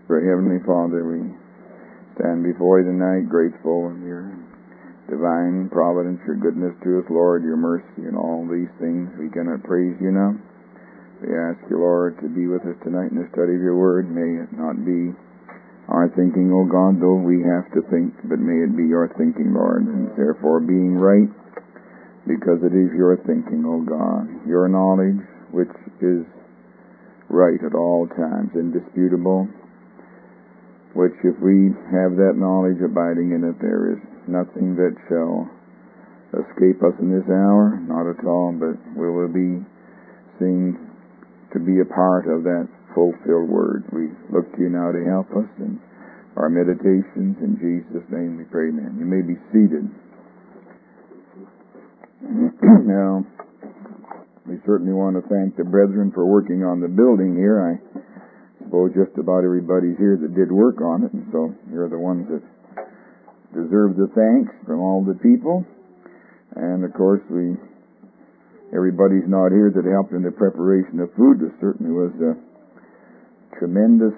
For Heavenly Father, we stand before you tonight grateful of your divine providence, your goodness to us, Lord, your mercy, and all these things. We cannot praise you enough. We ask you, Lord, to be with us tonight in the study of your word. May it not be our thinking, O God, though we have to think, but may it be your thinking, Lord, and therefore being right, because it is your thinking, O God, your knowledge, which is right at all times, indisputable, which if we have that knowledge abiding in it, there is nothing that shall escape us in this hour, not at all, but we will be seen to be a part of that fulfilled word. We look to you now to help us in our meditations. In Jesus' name we pray, amen. You may be seated. Now, we certainly want to thank the brethren for working on the building here. I suppose just about everybody's here that did work on it, and so you're the ones that deserve the thanks from all the people. And of course, everybody's not here that helped in the preparation of food. There certainly was a tremendous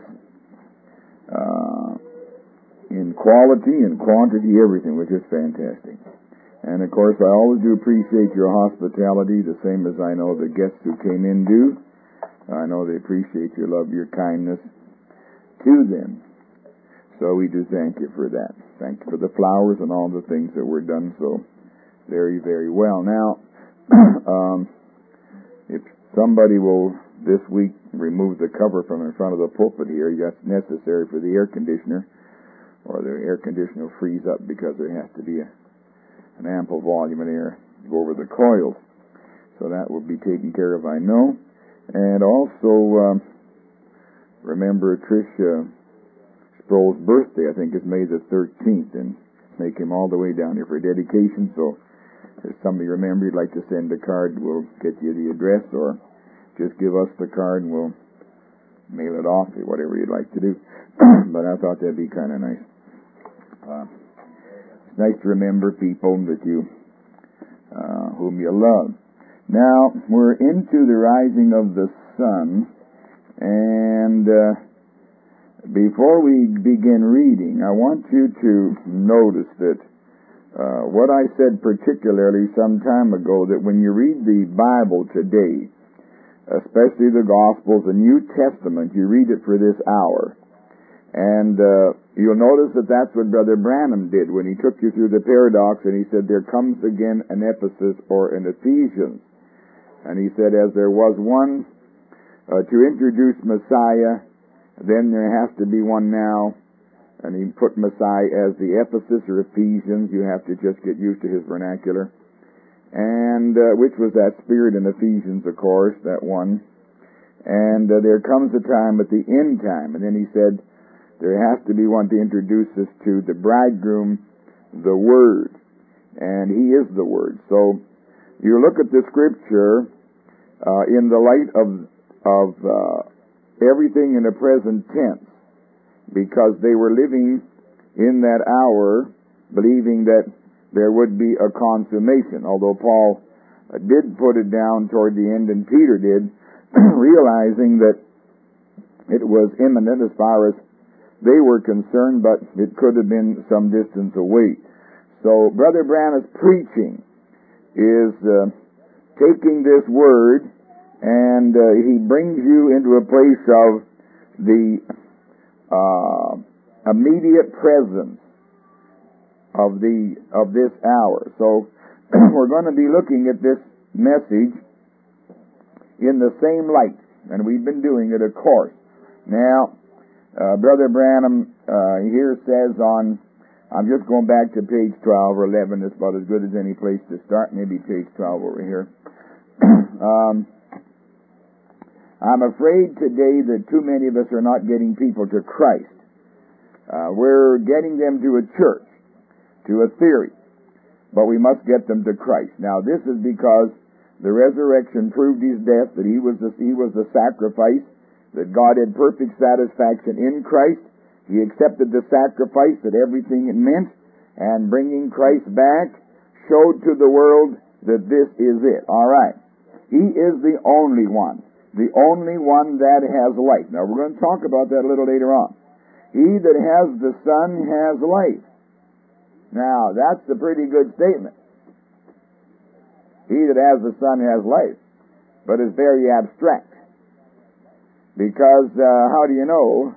in quality and quantity, everything was just fantastic. And of course, I always do appreciate your hospitality, the same as I know the guests who came in do. I know they appreciate your love, your kindness to them. So we do thank you for that. Thank you for the flowers and all the things that were done so very, very well. Now, if somebody will this week remove the cover from in front of the pulpit here, that's necessary for the air conditioner, or the air conditioner will freeze up because there has to be an ample volume of air to go over the coils. So that will be taken care of, I know. And also, remember Tricia Sproul's birthday, I think, is May the 13th, and they came all the way down here for dedication. So if somebody remember you'd like to send a card, we'll get you the address, or just give us the card and we'll mail it off, whatever you'd like to do. But I thought that'd be kind of nice. It's nice to remember people that you, whom you love. Now, we're into the rising of the sun, and before we begin reading, I want you to notice that what I said particularly some time ago, that when you read the Bible today, especially the Gospels, the New Testament, you read it for this hour. And you'll notice that that's what Brother Branham did when he took you through the paradox, and he said there comes again an Ephesus or an Ephesians. And he said as there was one to introduce Messiah, then there has to be one now. And he put Messiah as the Ephesus or Ephesians. You have to just get used to his vernacular. And which was that spirit in Ephesians, of course, that one. And there comes a time at the end time. And then he said there has to be one to introduce us to the bridegroom, the Word. And he is the Word. So you look at the Scripture in the light of everything in the present tense, because they were living in that hour believing that there would be a consummation. Although Paul did put it down toward the end, and Peter did, realizing that it was imminent as far as they were concerned, but it could have been some distance away. So Brother Branham's preaching is taking this word, and he brings you into a place of the immediate presence of this hour. So we're going to be looking at this message in the same light, and we've been doing it, of course. Now, Brother Branham here says on, I'm just going back to page 12 or 11, it's about as good as any place to start, maybe page 12 over here. I'm afraid today that too many of us are not getting people to Christ. We're getting them to a church, to a theory, but we must get them to Christ. Now, this is because the resurrection proved his death, that he was the sacrifice, that God had perfect satisfaction in Christ. He accepted the sacrifice, that everything it meant, and bringing Christ back showed to the world that this is it. All right. He is the only one that has life. Now, we're going to talk about that a little later on. He that has the Son has life. Now, that's a pretty good statement. He that has the Son has life. But it's very abstract. Because how do you know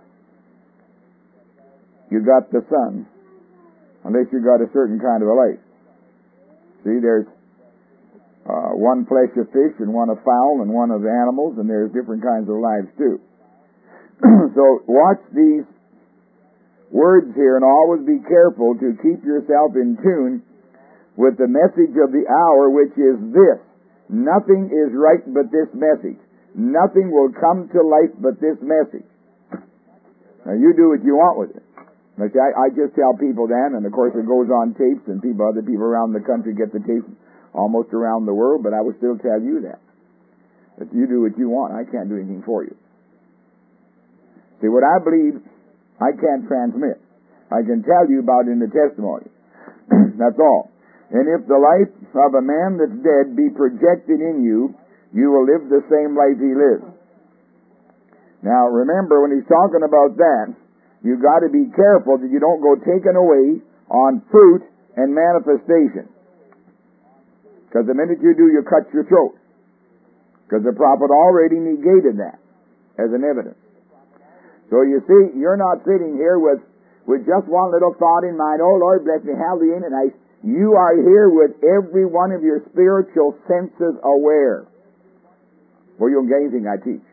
you got the Son unless you got a certain kind of a life? See, there's one flesh of fish and one of fowl and one of animals, and there's different kinds of lives too. So watch these words here, and always be careful to keep yourself in tune with the message of the hour, which is this: nothing is right but this message. Nothing will come to life but this message. Now you do what you want with it. Okay, I just tell people then, and of course it goes on tapes, and other people around the country get the tapes almost around the world, but I will still tell you that you do what you want. I can't do anything for you. See, what I believe, I can't transmit. I can tell you about in the testimony. That's all. And if the life of a man that's dead be projected in you, you will live the same life he lives. Now, remember, when he's talking about that, you got to be careful that you don't go taken away on fruit and manifestation. Because the minute you do, you cut your throat. Because the prophet already negated that as an evidence. So you see, you're not sitting here with just one little thought in mind, oh Lord bless me, hallelujah, ain't it nice? You are here with every one of your spiritual senses aware. Well, you don't get anything I teach.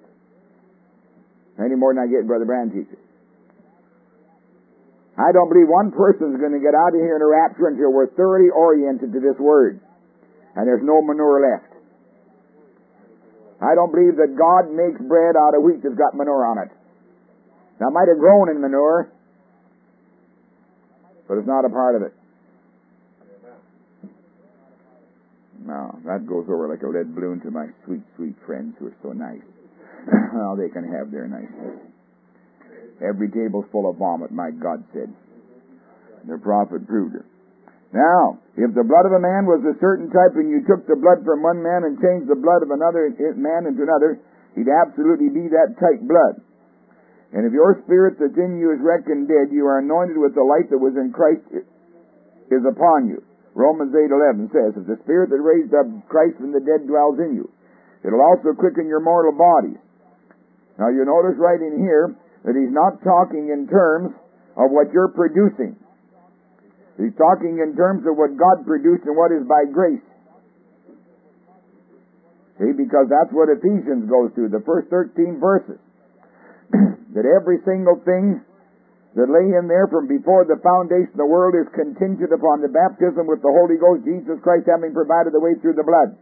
Any more than I get Brother Brand teaches. I don't believe one person is going to get out of here in a rapture until we're thoroughly oriented to this word. And there's no manure left. I don't believe that God makes bread out of wheat that's got manure on it. Now, it might have grown in manure, but it's not a part of it. No, that goes over like a lead balloon to my sweet, sweet friends who are so nice. Well, they can have their niceness. Every table's full of vomit, my God said. The prophet proved it. Now, if the blood of a man was a certain type and you took the blood from one man and changed the blood of another man into another, he'd absolutely be that type blood. And if your spirit that's in you is reckoned dead, you are anointed with the life that was in Christ is upon you. Romans 8:11 says, if the spirit that raised up Christ from the dead dwells in you, it'll also quicken your mortal bodies. Now you notice right in here that he's not talking in terms of what you're producing. He's talking in terms of what God produced and what is by grace. See, because that's what Ephesians goes through, the first 13 verses. That every single thing that lay in there from before the foundation of the world is contingent upon the baptism with the Holy Ghost, Jesus Christ having provided the way through the blood.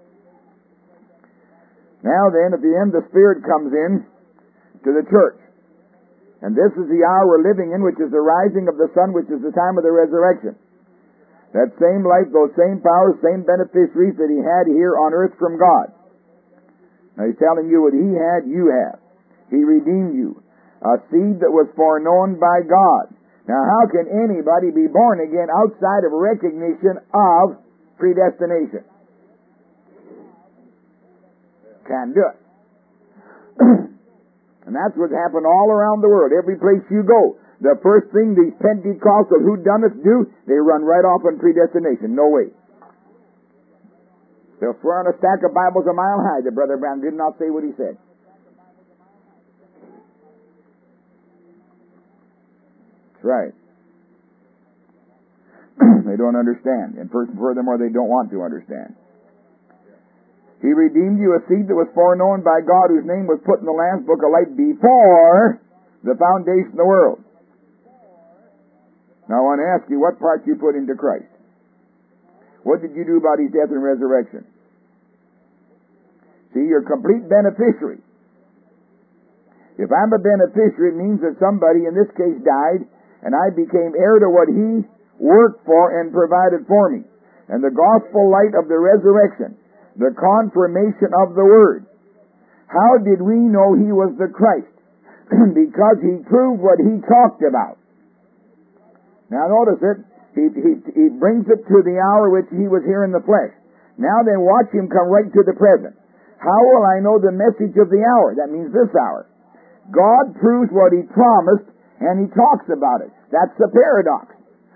Now then, at the end, the Spirit comes in to the church. And this is the hour we're living in, which is the rising of the sun, which is the time of the resurrection. That same life, those same powers, same beneficiaries that he had here on earth from God. Now he's telling you what he had, you have. He redeemed you. A seed that was foreknown by God. Now how can anybody be born again outside of recognition of predestination? Can't do it. And that's what's happened all around the world. Every place you go, the first thing these Pentecostal whodunits do, they run right off on predestination. No way. They'll swear on a stack of Bibles a mile high that Brother Brown did not say what he said. That's right. They don't understand. And furthermore, they don't want to understand. He redeemed you, a seed that was foreknown by God, whose name was put in the Lamb's Book of Life before the foundation of the world. Now I want to ask you, what part you put into Christ? What did you do about his death and resurrection? See, you're a complete beneficiary. If I'm a beneficiary, it means that somebody in this case died, and I became heir to what he worked for and provided for me. And the gospel light of the resurrection, the confirmation of the Word. How did we know he was the Christ? Because he proved what he talked about. Now notice it. He brings it to the hour which he was here in the flesh. Now then watch him come right to the present. How will I know the message of the hour? That means this hour. God proves what he promised, And he talks about it. That's the paradox.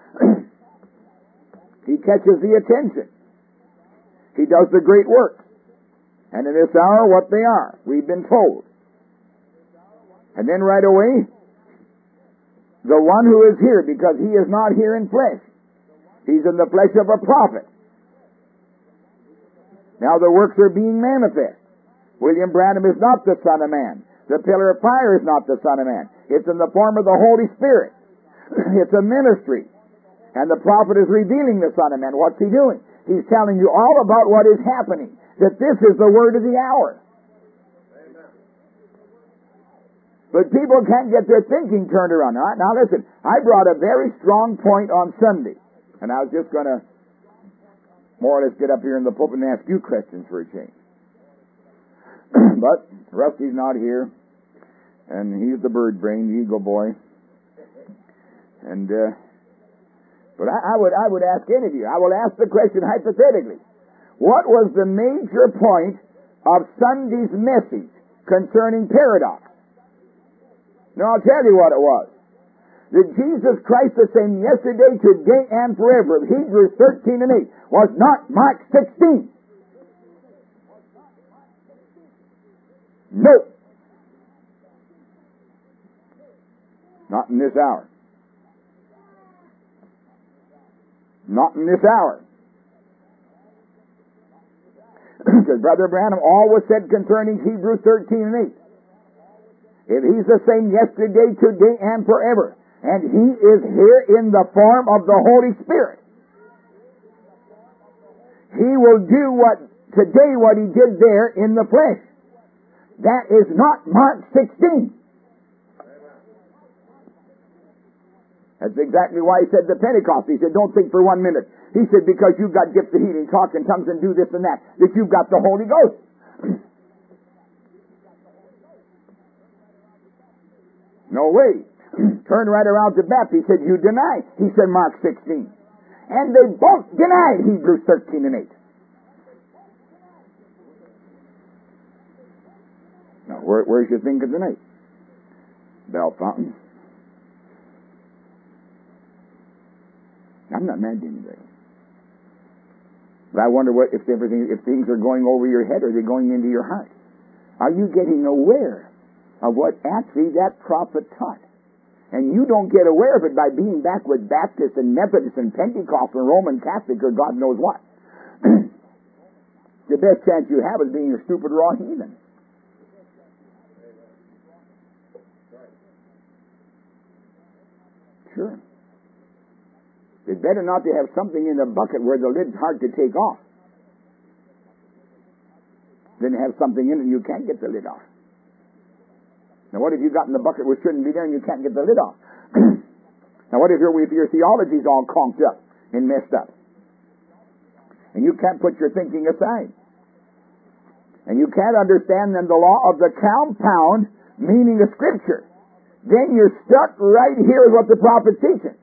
He catches the attention. He does the great work. And in this hour, what they are, we've been told. And then right away, the one who is here, because he is not here in flesh. He's in the flesh of a prophet. Now the works are being manifest. William Branham is not the Son of Man. The pillar of fire is not the Son of Man. It's in the form of the Holy Spirit. It's a ministry. And the prophet is revealing the Son of Man. What's he doing? He's telling you all about what is happening. That this is the word of the hour. But people can't get their thinking turned around. All right, now listen, I brought a very strong point on Sunday. And I was just going to more or less get up here in the pulpit and ask you questions for a change. But Rusty's not here, and he's the bird brain, the eagle boy. And but I would ask any of you. I will ask the question hypothetically: what was the major point of Sunday's message concerning paradox? Now I'll tell you what it was. That Jesus Christ the same yesterday, today, and forever. Hebrews 13 and 8 was not Mark 16. No. Not in this hour. Not in this hour. Because Brother Branham always said concerning Hebrews 13 and 8, if he's the same yesterday, today, and forever, and he is here in the form of the Holy Spirit, he will do today what he did there in the flesh. That is not Mark 16. That's exactly why he said the Pentecost. He said, don't think for 1 minute. He said, because you've got gifts of healing, talk in tongues, and do this and that you've got the Holy Ghost. No way. Turn right around to Baptist. He said, you deny. He said, Mark 16. And they both denied Hebrews 13 and 8. Now, where's your thinking tonight? Bell Fountain. I'm not mad at anybody. But I wonder if things are going over your head, or are they going into your heart? Are you getting aware of what actually that prophet taught? And you don't get aware of it by being back with Baptists and Methodists and Pentecostal and Roman Catholic or God knows what. The best chance you have is being a stupid raw heathen. Sure. It's better not to have something in the bucket where the lid's hard to take off than to have something in it and you can't get the lid off. Now what if you got in the bucket which shouldn't be there and you can't get the lid off? Now what if your theology's all conked up and messed up? And you can't put your thinking aside. And you can't understand then the law of the compound meaning of Scripture. Then you're stuck right here with what the prophet's teaching.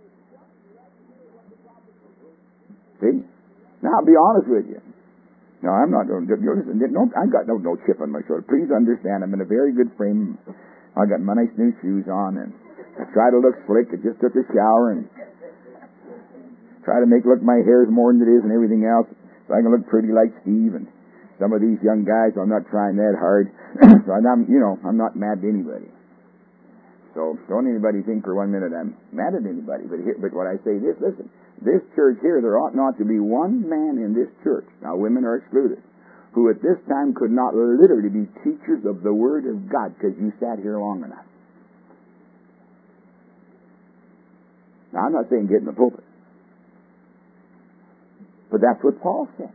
See? Now, I'll be honest with you. No, I'm not going to listen. I got no chip on my shoulder. Please understand, I'm in a very good frame. I got my nice new shoes on, and I try to look slick. I just took a shower and try to make look my hair's more than it is and everything else, so I can look pretty like Steve and some of these young guys. I'm not trying that hard. So I'm not mad at anybody. So don't anybody think for 1 minute I'm mad at anybody. But what I say this, listen, this church here, there ought not to be one man in this church, now women are excluded, who at this time could not literally be teachers of the Word of God because you sat here long enough. Now I'm not saying get in the pulpit. But that's what Paul said.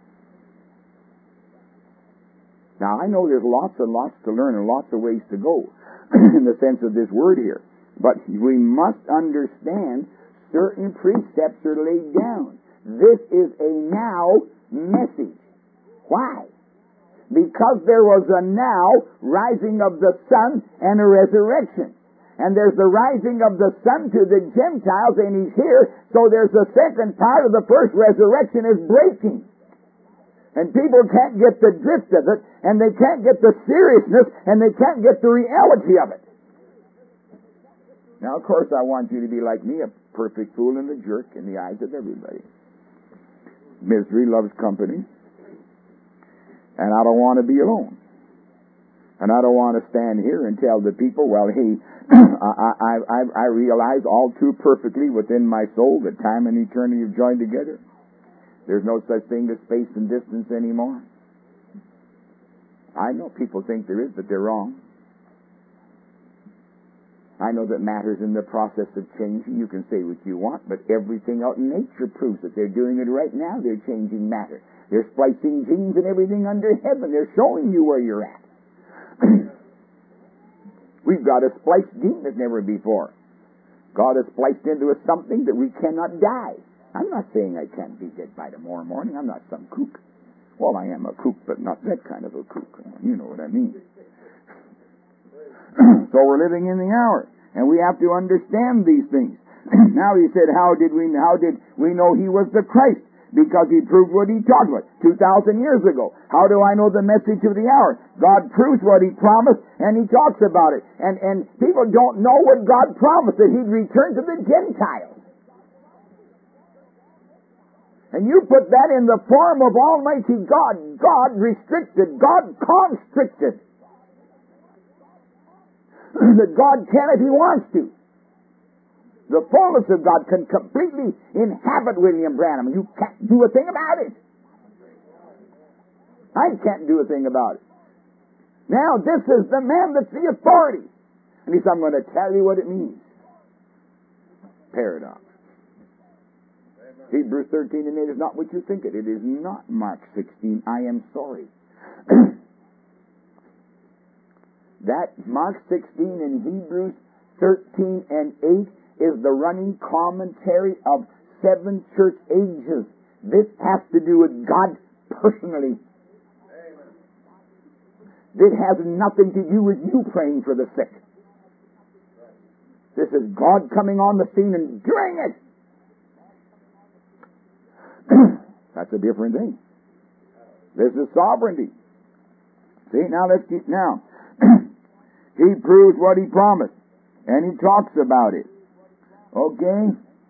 Now I know there's lots and lots to learn and lots of ways to go in the sense of this word here. But we must understand certain precepts are laid down. This is a now message. Why? Because there was a now rising of the sun and a resurrection. And there's the rising of the sun to the Gentiles, and he's here, so there's the second part of the first resurrection is breaking. And people can't get the drift of it, and they can't get the seriousness, and they can't get the reality of it. Now, of course, I want you to be like me, a perfect fool and a jerk in the eyes of everybody. Misery loves company. And I don't want to be alone. And I don't want to stand here and tell the people, well, hey, I realize all too perfectly within my soul that time and eternity have joined together. There's no such thing as space and distance anymore. I know people think there is, but they're wrong. I know that matter's in the process of changing. You can say what you want, but everything out in nature proves that they're doing it right now. They're changing matter. They're splicing genes and everything under heaven. They're showing you where you're at. We've got a spliced gene as never before. God has spliced into us something that we cannot die. I'm not saying I can't be dead by tomorrow morning. I'm not some kook. Well, I am a kook, but not that kind of a kook. You know what I mean. So we're living in the hour, and we have to understand these things. Now he said, how did we know he was the Christ? Because he proved what he talked about 2,000 years ago. How do I know the message of the hour? God proves what he promised, and he talks about it. And people don't know what God promised, that he'd return to the Gentiles. And you put that in the form of Almighty God. God restricted, God constricted. That God can if he wants to. The fullness of God can completely inhabit William Branham. You can't do a thing about it. I can't do a thing about it. Now, this is the man that's the authority. And he said, I'm going to tell you what it means. Paradox. Hebrews 13 and 8 is not what you think it. It is not Mark 16. I am sorry. That Mark 16 and Hebrews 13 and 8 is the running commentary of 7 church ages. This has to do with God personally. Amen. This has nothing to do with you praying for the sick. This is God coming on the scene and doing it. That's a different thing. This is sovereignty. See, now let's keep now. He proves what he promised, and he talks about it. Okay?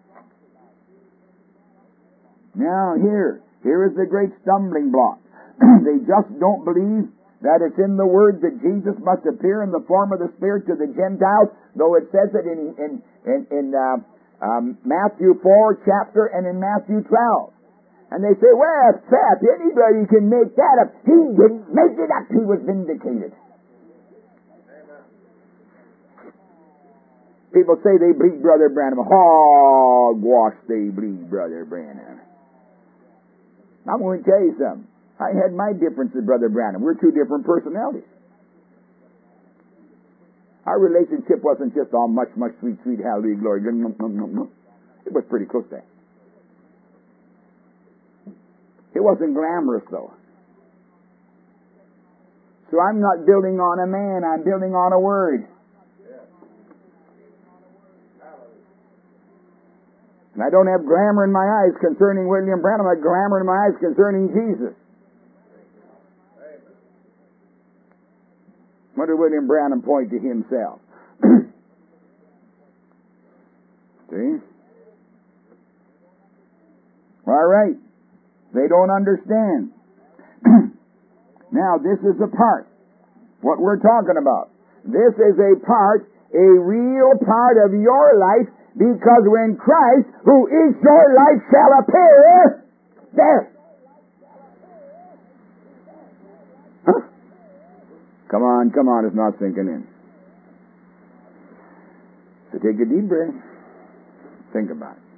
Now here is the great stumbling block. They just don't believe that it's in the Word that Jesus must appear in the form of the Spirit to the Gentiles, though it says it in Matthew 4 chapter and in Matthew 12. And they say, well, Seth, anybody can make that up. He didn't make it up. He was vindicated. People say they believe Brother Branham. Hogwash, they believe Brother Branham. I'm going to tell you something. I had my difference with Brother Branham. We're two different personalities. Our relationship wasn't just all much, much sweet, sweet, hallelujah, glory. It was pretty close to that. It wasn't glamorous, though. So I'm not building on a man. I'm building on a word. And I don't have glamour in my eyes concerning William Branham. I have glamour in my eyes concerning Jesus. What did William Branham point to himself? See? All right. They don't understand. Now, this is a part. What we're talking about. This is a part, a real part of your life. Because when Christ, who is your life, shall appear, there. Huh? Come on, it's not sinking in. So take a deep breath. Think about it.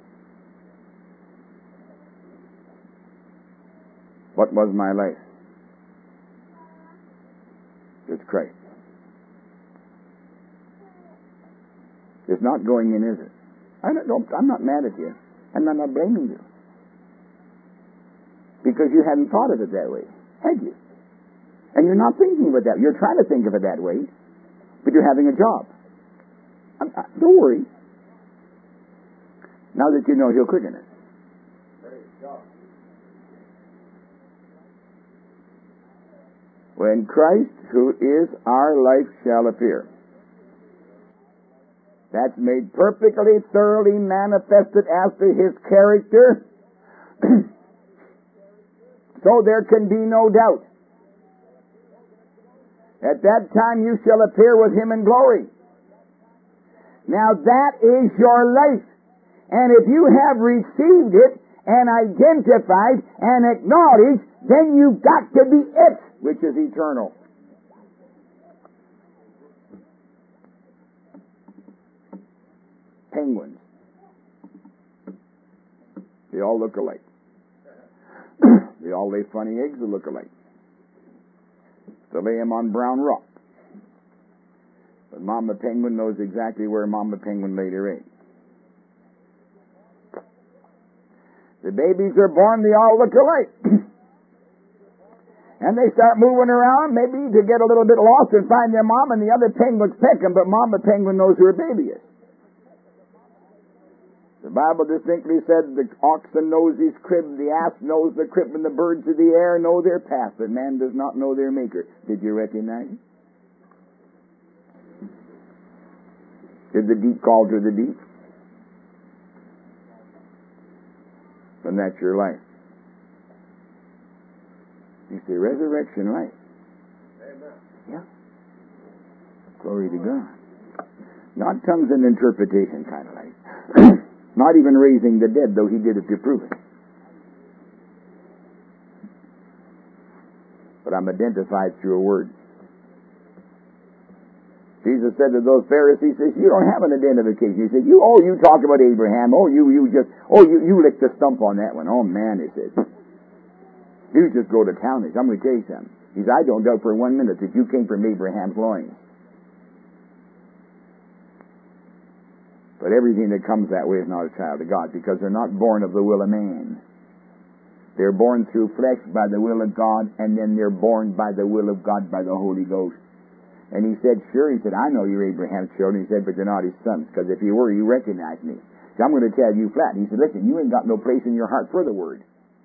What was my life? It's Christ. It's not going in, is it? I'm not mad at you, and I'm not blaming you. Because you hadn't thought of it that way, had you? And you're not thinking of it that way. You're trying to think of it that way, but you're having a job. Don't worry. Now that you know, he'll quicken it. When Christ, who is our life, shall appear. That's made perfectly, thoroughly manifested as to His character. So there can be no doubt. At that time you shall appear with Him in glory. Now that is your life. And if you have received it and identified and acknowledged, then you've got to be it, which is eternal. Penguins. They all look alike. They all lay funny eggs that look alike. They lay them on brown rock. But Mama Penguin knows exactly where Mama Penguin laid her egg. The babies are born, they all look alike. And they start moving around, maybe to get a little bit lost and find their mom, and the other penguins peck them, but Mama Penguin knows who her baby is. The Bible distinctly said the oxen knows his crib, the ass knows the crib, and the birds of the air know their path, but man does not know their maker. Did you recognize it? Did the deep call to the deep? And that's your life. You say, resurrection life. Amen. Yeah. Glory to God. Not tongues and interpretation kind of life. Not even raising the dead, though He did it to prove it. But I'm identified through a word. Jesus said to those Pharisees, he says, you don't have an identification. He said, you talk about Abraham. You lick the stump on that one. Oh man, he said. You just go to town. He said, I'm going to tell you something. He said, I don't doubt for 1 minute that you came from Abraham's loins. But everything that comes that way is not a child of God, because they're not born of the will of man. They're born through flesh by the will of God, and then they're born by the will of God by the Holy Ghost. And he said, sure, he said, I know you're Abraham's children. He said, but you're not his sons, because if you were, you recognize me. So I'm going to tell you flat. He said, listen, you ain't got no place in your heart for the word.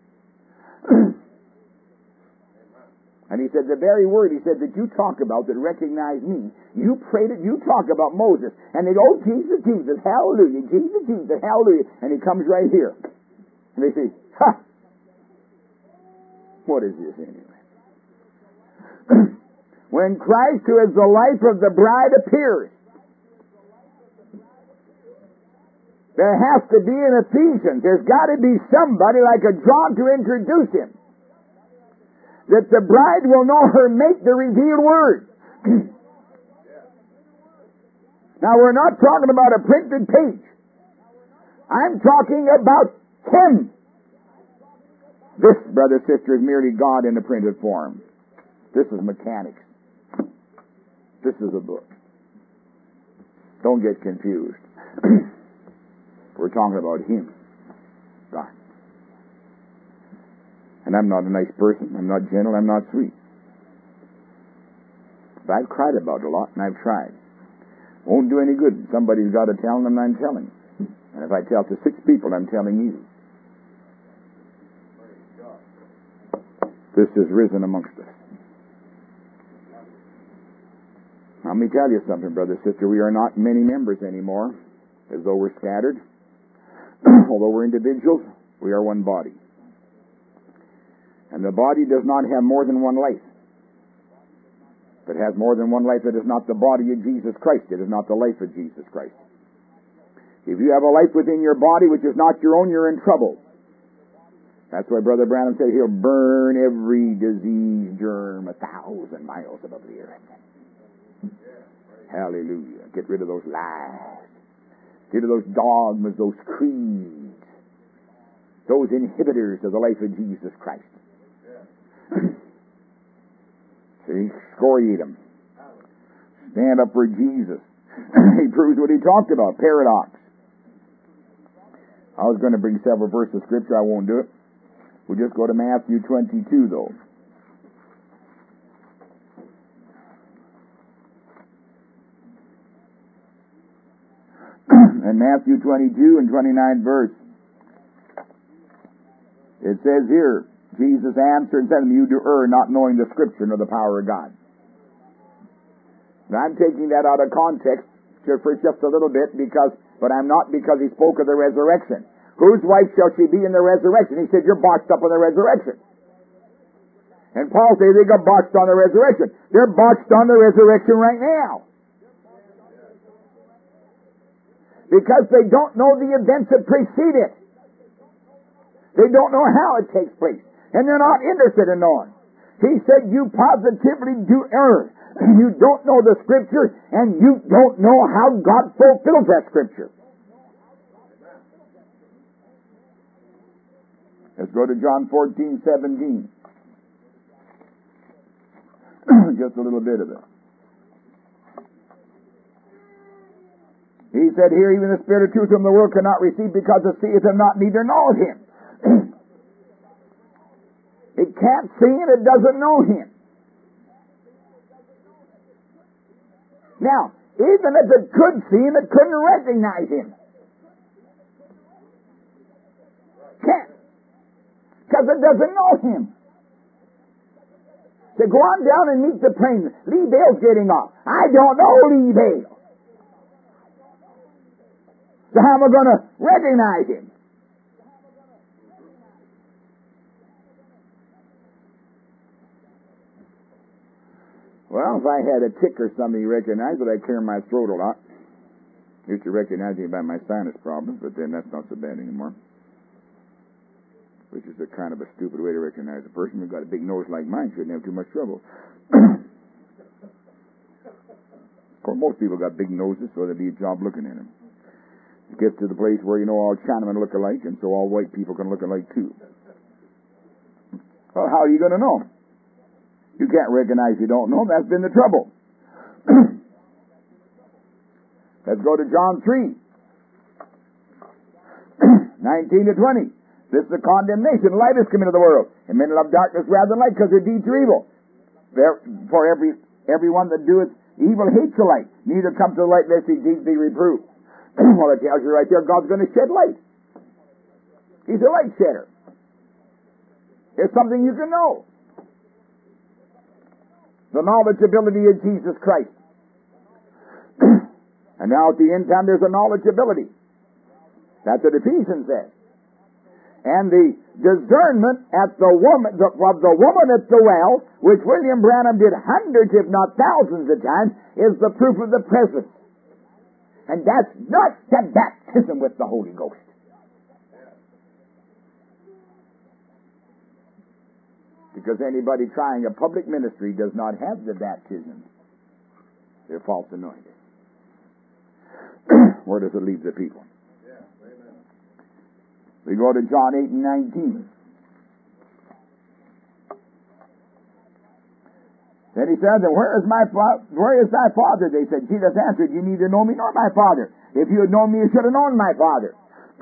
And he said, the very word, he said, that you talk about that recognize me, you prayed it, you talk about Moses. And they go, oh, Jesus, Jesus, hallelujah, Jesus, Jesus, hallelujah. And he comes right here. And they say, ha! What is this anyway? When Christ, who is the life of the bride, appears, there has to be in Ephesians, there's got to be somebody like a John to introduce him, that the bride will know her mate, the revealed word. Now, we're not talking about a printed page. I'm talking about Him. This, brother, sister, is merely God in a printed form. This is mechanics. This is a book. Don't get confused. We're talking about Him, God. And I'm not a nice person. I'm not gentle. I'm not sweet. But I've cried about it a lot, and I've tried. Won't do any good. Somebody's got to tell them, I'm telling. And if I tell to 6 people, I'm telling you. This has risen amongst us. Now, let me tell you something, brother, sister. We are not many members anymore, as though we're scattered. Although we're individuals, we are one body. And the body does not have more than one life. If it has more than one life, it is not the body of Jesus Christ. It is not the life of Jesus Christ. If you have a life within your body which is not your own, you're in trouble. That's why Brother Branham said he'll burn every disease germ 1,000 miles above the earth. Hallelujah. Get rid of those lies. Get rid of those dogmas, those creeds, those inhibitors of the life of Jesus Christ. See, excoriate them. Stand up for Jesus. He proves what he talked about, paradox. I was going to bring several verses of Scripture. I won't do it. We'll just go to Matthew 22, though. And Matthew 22 and 29 verse. It says here, Jesus answered and said to them, you do err, not knowing the Scripture nor the power of God. Now, I'm taking that out of context for just a little bit, but I'm not, because he spoke of the resurrection. Whose wife shall she be in the resurrection? He said, you're boxed up on the resurrection. And Paul says they got boxed on the resurrection. They're boxed on the resurrection right now. Because they don't know the events that precede it. They don't know how it takes place. And they're not interested in knowing. He said, you positively do err. You don't know the Scripture, and you don't know how God fulfills that Scripture. Let's go to John 14:17. Just a little bit of it. He said here, even the Spirit of truth whom the world cannot receive, because it seeth him not, neither knoweth him. It can't see and it doesn't know him. Now, even if it could see him, it couldn't recognize him. Can't. Because it doesn't know him. So go on down and meet the plane. Lee Dale's getting off. I don't know Lee Dale. So how am I going to recognize him? Well, if I had a tick or something you recognize, but I clear my throat a lot. Used to recognize me by my sinus problems, but then that's not so bad anymore. Which is a kind of a stupid way to recognize a person who's got a big nose like mine. Shouldn't have too much trouble. Of course, most people got big noses, so there'd be a job looking at them. It gets to the place where, you know, all Chinamen look alike, and so all white people can look alike too. Well, how are you going to know? You can't recognize you don't know. That's been the trouble. Let's go to John 3. 19 to 20. This is the condemnation. Light has come into the world, and men love darkness rather than light, because their deeds are evil. For everyone that doeth evil hates the light, neither comes to the light lest his deeds be reproved. Well, it tells you right there, God's going to shed light. He's a light shedder. It's something you can know. The knowledgeability of Jesus Christ. And now at the end time, there's a knowledgeability. That's what Ephesians says. And the discernment of the woman at the well, which William Branham did hundreds, if not thousands of times, is the proof of the presence. And that's not the baptism with the Holy Ghost. Because anybody trying a public ministry does not have the baptism. They're false anointed. Where does it leave the people? We go to John 8 and 19. Then he said, where is thy Father? They said, Jesus answered, you neither know me nor my Father. If you had known me, you should have known my Father.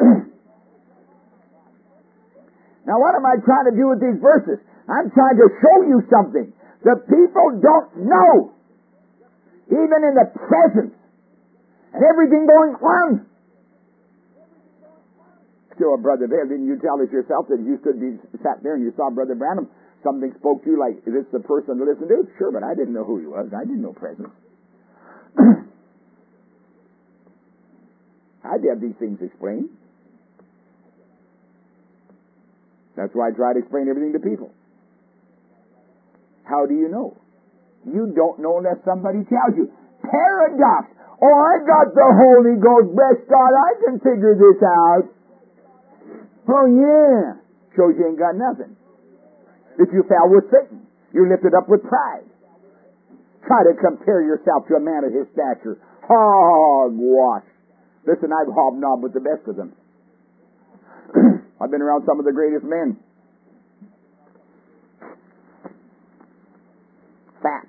Now what am I trying to do with these verses? I'm trying to show you something. The people don't know. Even in the presence. And everything going on. Still, Brother Vail, didn't you tell us yourself that you sat there and you saw Brother Branham, something spoke to you like, is this the person to listen to? Sure, but I didn't know who he was. I didn't know presence. I'd have these things explained. That's why I try to explain everything to people. How do you know? You don't know unless somebody tells you. Paradox. Oh, I got the Holy Ghost. Bless God, I can figure this out. Oh, yeah. Shows you ain't got nothing. If you fell with Satan, you're lifted up with pride. Try to compare yourself to a man of his stature. Hogwash. Listen, I've hobnobbed with the best of them. I've been around some of the greatest men. Fat.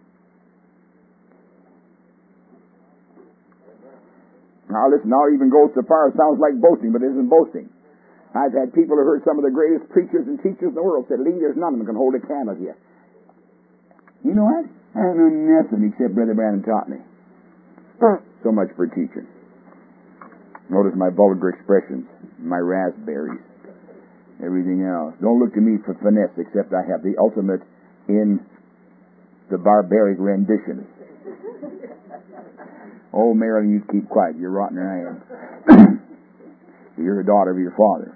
Now listen, now even goes so far, it sounds like boasting, but it isn't boasting. I've had people who heard some of the greatest preachers and teachers in the world said, Lee, there's none of them can hold a candle to you. You know what? I don't know nothing except Brother Branham taught me. So much for teaching. Notice my vulgar expressions, my raspberries, everything else. Don't look to me for finesse, except I have the ultimate in the barbaric rendition. Oh, Marilyn, you keep quiet. You're rotting her head. You're a daughter of your father.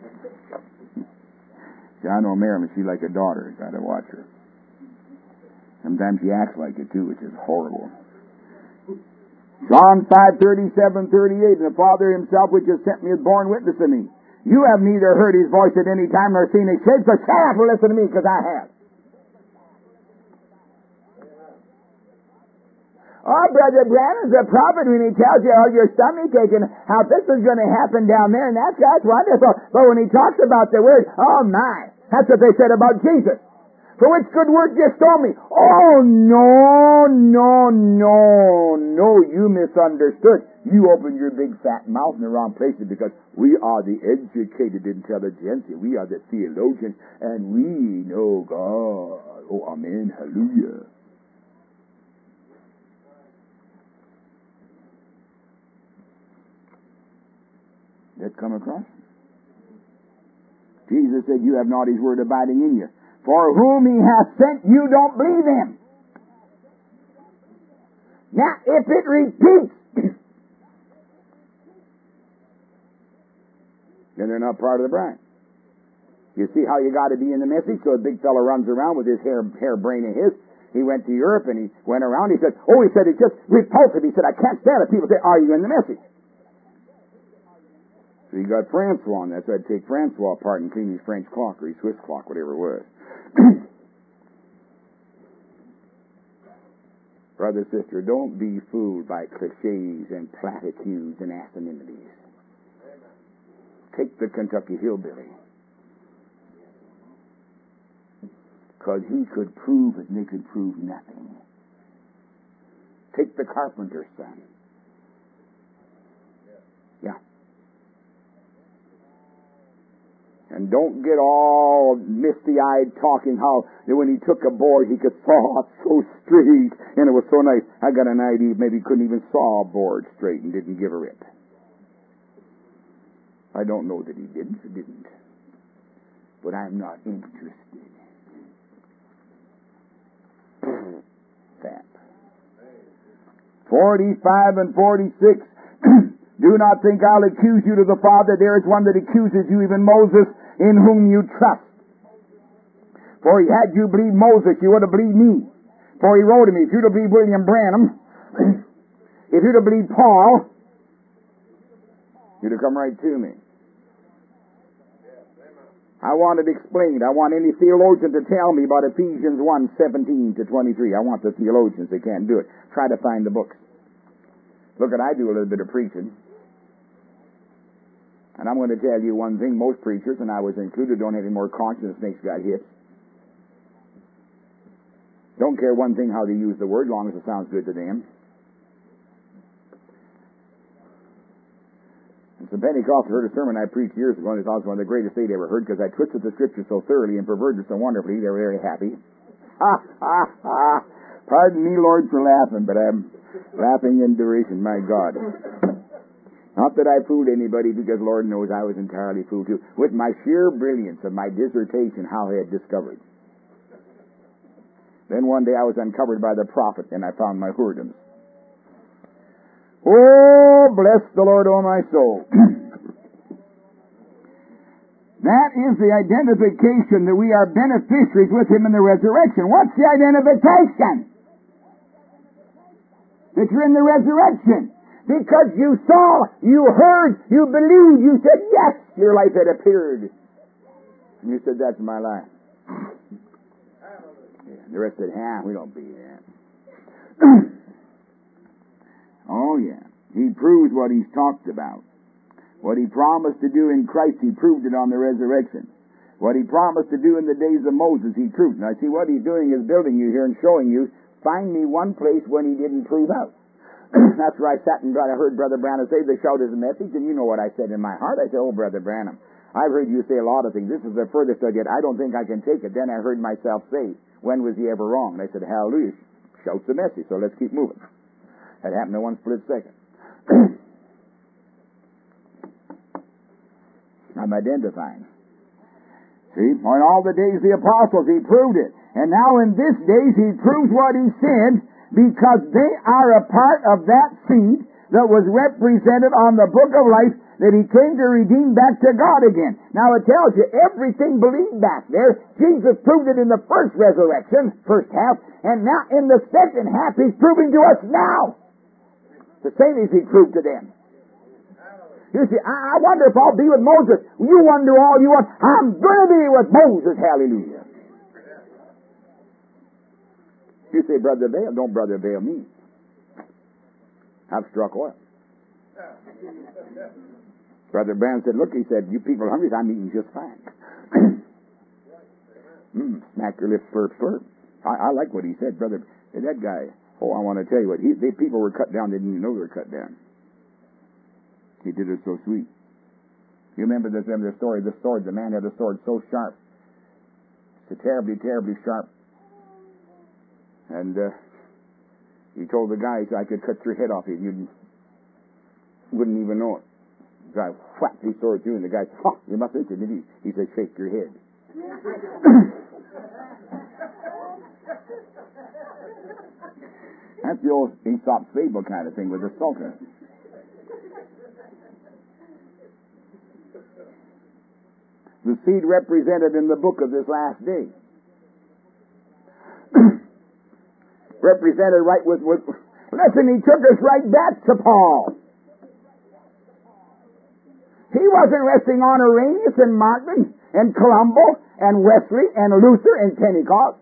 See, I know Marilyn, she's like a daughter. Got to watch her. Sometimes she acts like it too, which is horrible. John 5:37-38, and the Father himself which has sent me is borne witness of me. You have neither heard his voice at any time nor seen his shape, so shut up and listen to me, because I have. Oh, Brother Branham's a prophet when he tells you how your stomach ache and how this is going to happen down there, and that's wonderful. But when he talks about the word, oh my, that's what they said about Jesus. For which good work you stole me? Oh, no, you misunderstood. You opened your big fat mouth in the wrong places, because we are the educated intelligentsia. We are the theologians, and we know God. Oh, amen, hallelujah. That come across? Jesus said, you have not his word abiding in you. For whom he hath sent, you don't believe him. Now, if it repeats, then they're not part of the bride. You see how you got to be in the message? So a big fellow runs around with his hair brain of his. He went to Europe and he went around. He said, it's just repulsive. He said, I can't stand it. People say, are you in the message? So he got Francois, and that's why I'd take Francois apart and clean his French clock or his Swiss clock, whatever it was. Brother, sister, don't be fooled by cliches and platitudes and asinities. Take the Kentucky hillbilly. Because he could prove it and they could prove nothing. Take the carpenter's son. Yeah. And don't get all misty-eyed talking how when he took a board he could saw so straight, and it was so nice. I got an idea maybe he couldn't even saw a board straight and didn't give a rip. I don't know that he didn't, but I'm not interested. That. 45 and 46. Do not think I'll accuse you to the Father. There is one that accuses you, even Moses, in whom you trust. For had you believed Moses, you would have believed me. For he wrote to me. If you'd have believed William Branham, if you'd have believed Paul, you'd have come right to me. I want it explained. I want any theologian to tell me about Ephesians 1:17-23. I want the theologians. They can't do it. Try to find the books. Look, I do a little bit of preaching. And I'm going to tell you one thing. Most preachers, and I was included, don't have any more conscience than snakes got hips. Don't care one thing how they use the word, as long as it sounds good to them. And some Pentecostals heard a sermon I preached years ago, and they thought it was one of the greatest they'd ever heard, because I twisted the Scripture so thoroughly and perverted so wonderfully, they were very happy. Pardon me, Lord, for laughing, but I'm laughing in derision, my God. Not that I fooled anybody, because Lord knows I was entirely fooled too, with my sheer brilliance of my dissertation, how I had discovered. Then one day I was uncovered by the prophet, and I found my whoredoms. Oh, bless the Lord, oh my soul. That is the identification that we are beneficiaries with Him in the resurrection. What's the identification? That you're in the resurrection. Because you saw, you heard, you believed, you said, yes, your life had appeared. And you said, that's my life. Yeah, the rest said, we don't believe that. Oh, yeah. He proves what He's talked about. What He promised to do in Christ, He proved it on the resurrection. What He promised to do in the days of Moses, He proved. Now, see, what He's doing is building you here and showing you, find me one place when He didn't prove out. That's where I sat and I heard Brother Branham say, they showed his message, and you know what I said in my heart. I said, oh, Brother Branham, I've heard you say a lot of things. This is the furthest I get. I don't think I can take it. Then I heard myself say, when was he ever wrong? And I said, hallelujah, shouts the message, so let's keep moving. That happened in one split second. I'm identifying. See? In all the days of the apostles, He proved it. And now in this days, He proves what He said, because they are a part of that seed that was represented on the book of life that he came to redeem back to God again. Now it tells you everything believed back there. Jesus proved it in the first resurrection, first half, and now in the second half he's proving to us now. The same as he proved to them. You see, I wonder if I'll be with Moses. You wonder all you want. I'm going to be with Moses. Hallelujah. You say, Brother Vail, don't Brother Vail me. I've struck oil. Brother Branham said, look, he said, you people are hungry, I'm eating just fine. Smack your lips, slurp, slurp. I like what he said, brother. That guy, I want to tell you what, the people were cut down, didn't even know they were cut down. He did it so sweet. You remember the story of the sword? The man had a sword so sharp. So terribly, terribly sharp. And he told the guy, I could cut your head off if you wouldn't even know it. The guy whacked his sword through, and the guy said, you must listen, did he? He said, shake your head. That's the old Aesop's fable kind of thing with the sultan. The seed represented in the book of this last day. Represented right with listen, he took us right back to Paul. He wasn't resting on Irenaeus and Martin and Columbo and Wesley and Luther and Pentecost.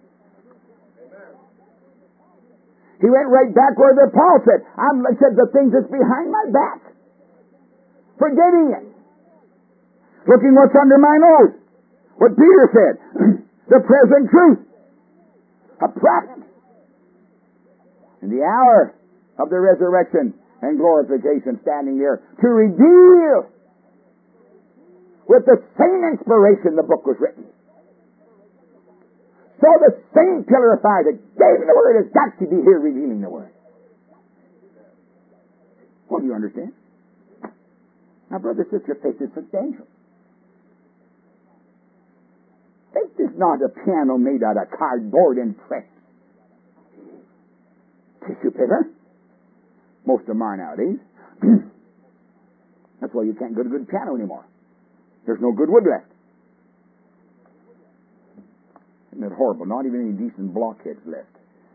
He went right back where Paul said, I said the things that's behind my back. Forgetting it. Looking what's under my nose. What Peter said. The present truth. A prophet. In the hour of the resurrection and glorification, standing there to reveal with the same inspiration the book was written. So the same pillar of fire that gave the word has got to be here revealing the word. Well, do you understand? Now, brother, sister, faith is substantial. Faith is not a piano made out of cardboard and pressed tissue paper. Most of them are nowadays. That's why you can't go to good piano anymore. There's no good wood left. Isn't that horrible? Not even any decent blockheads left.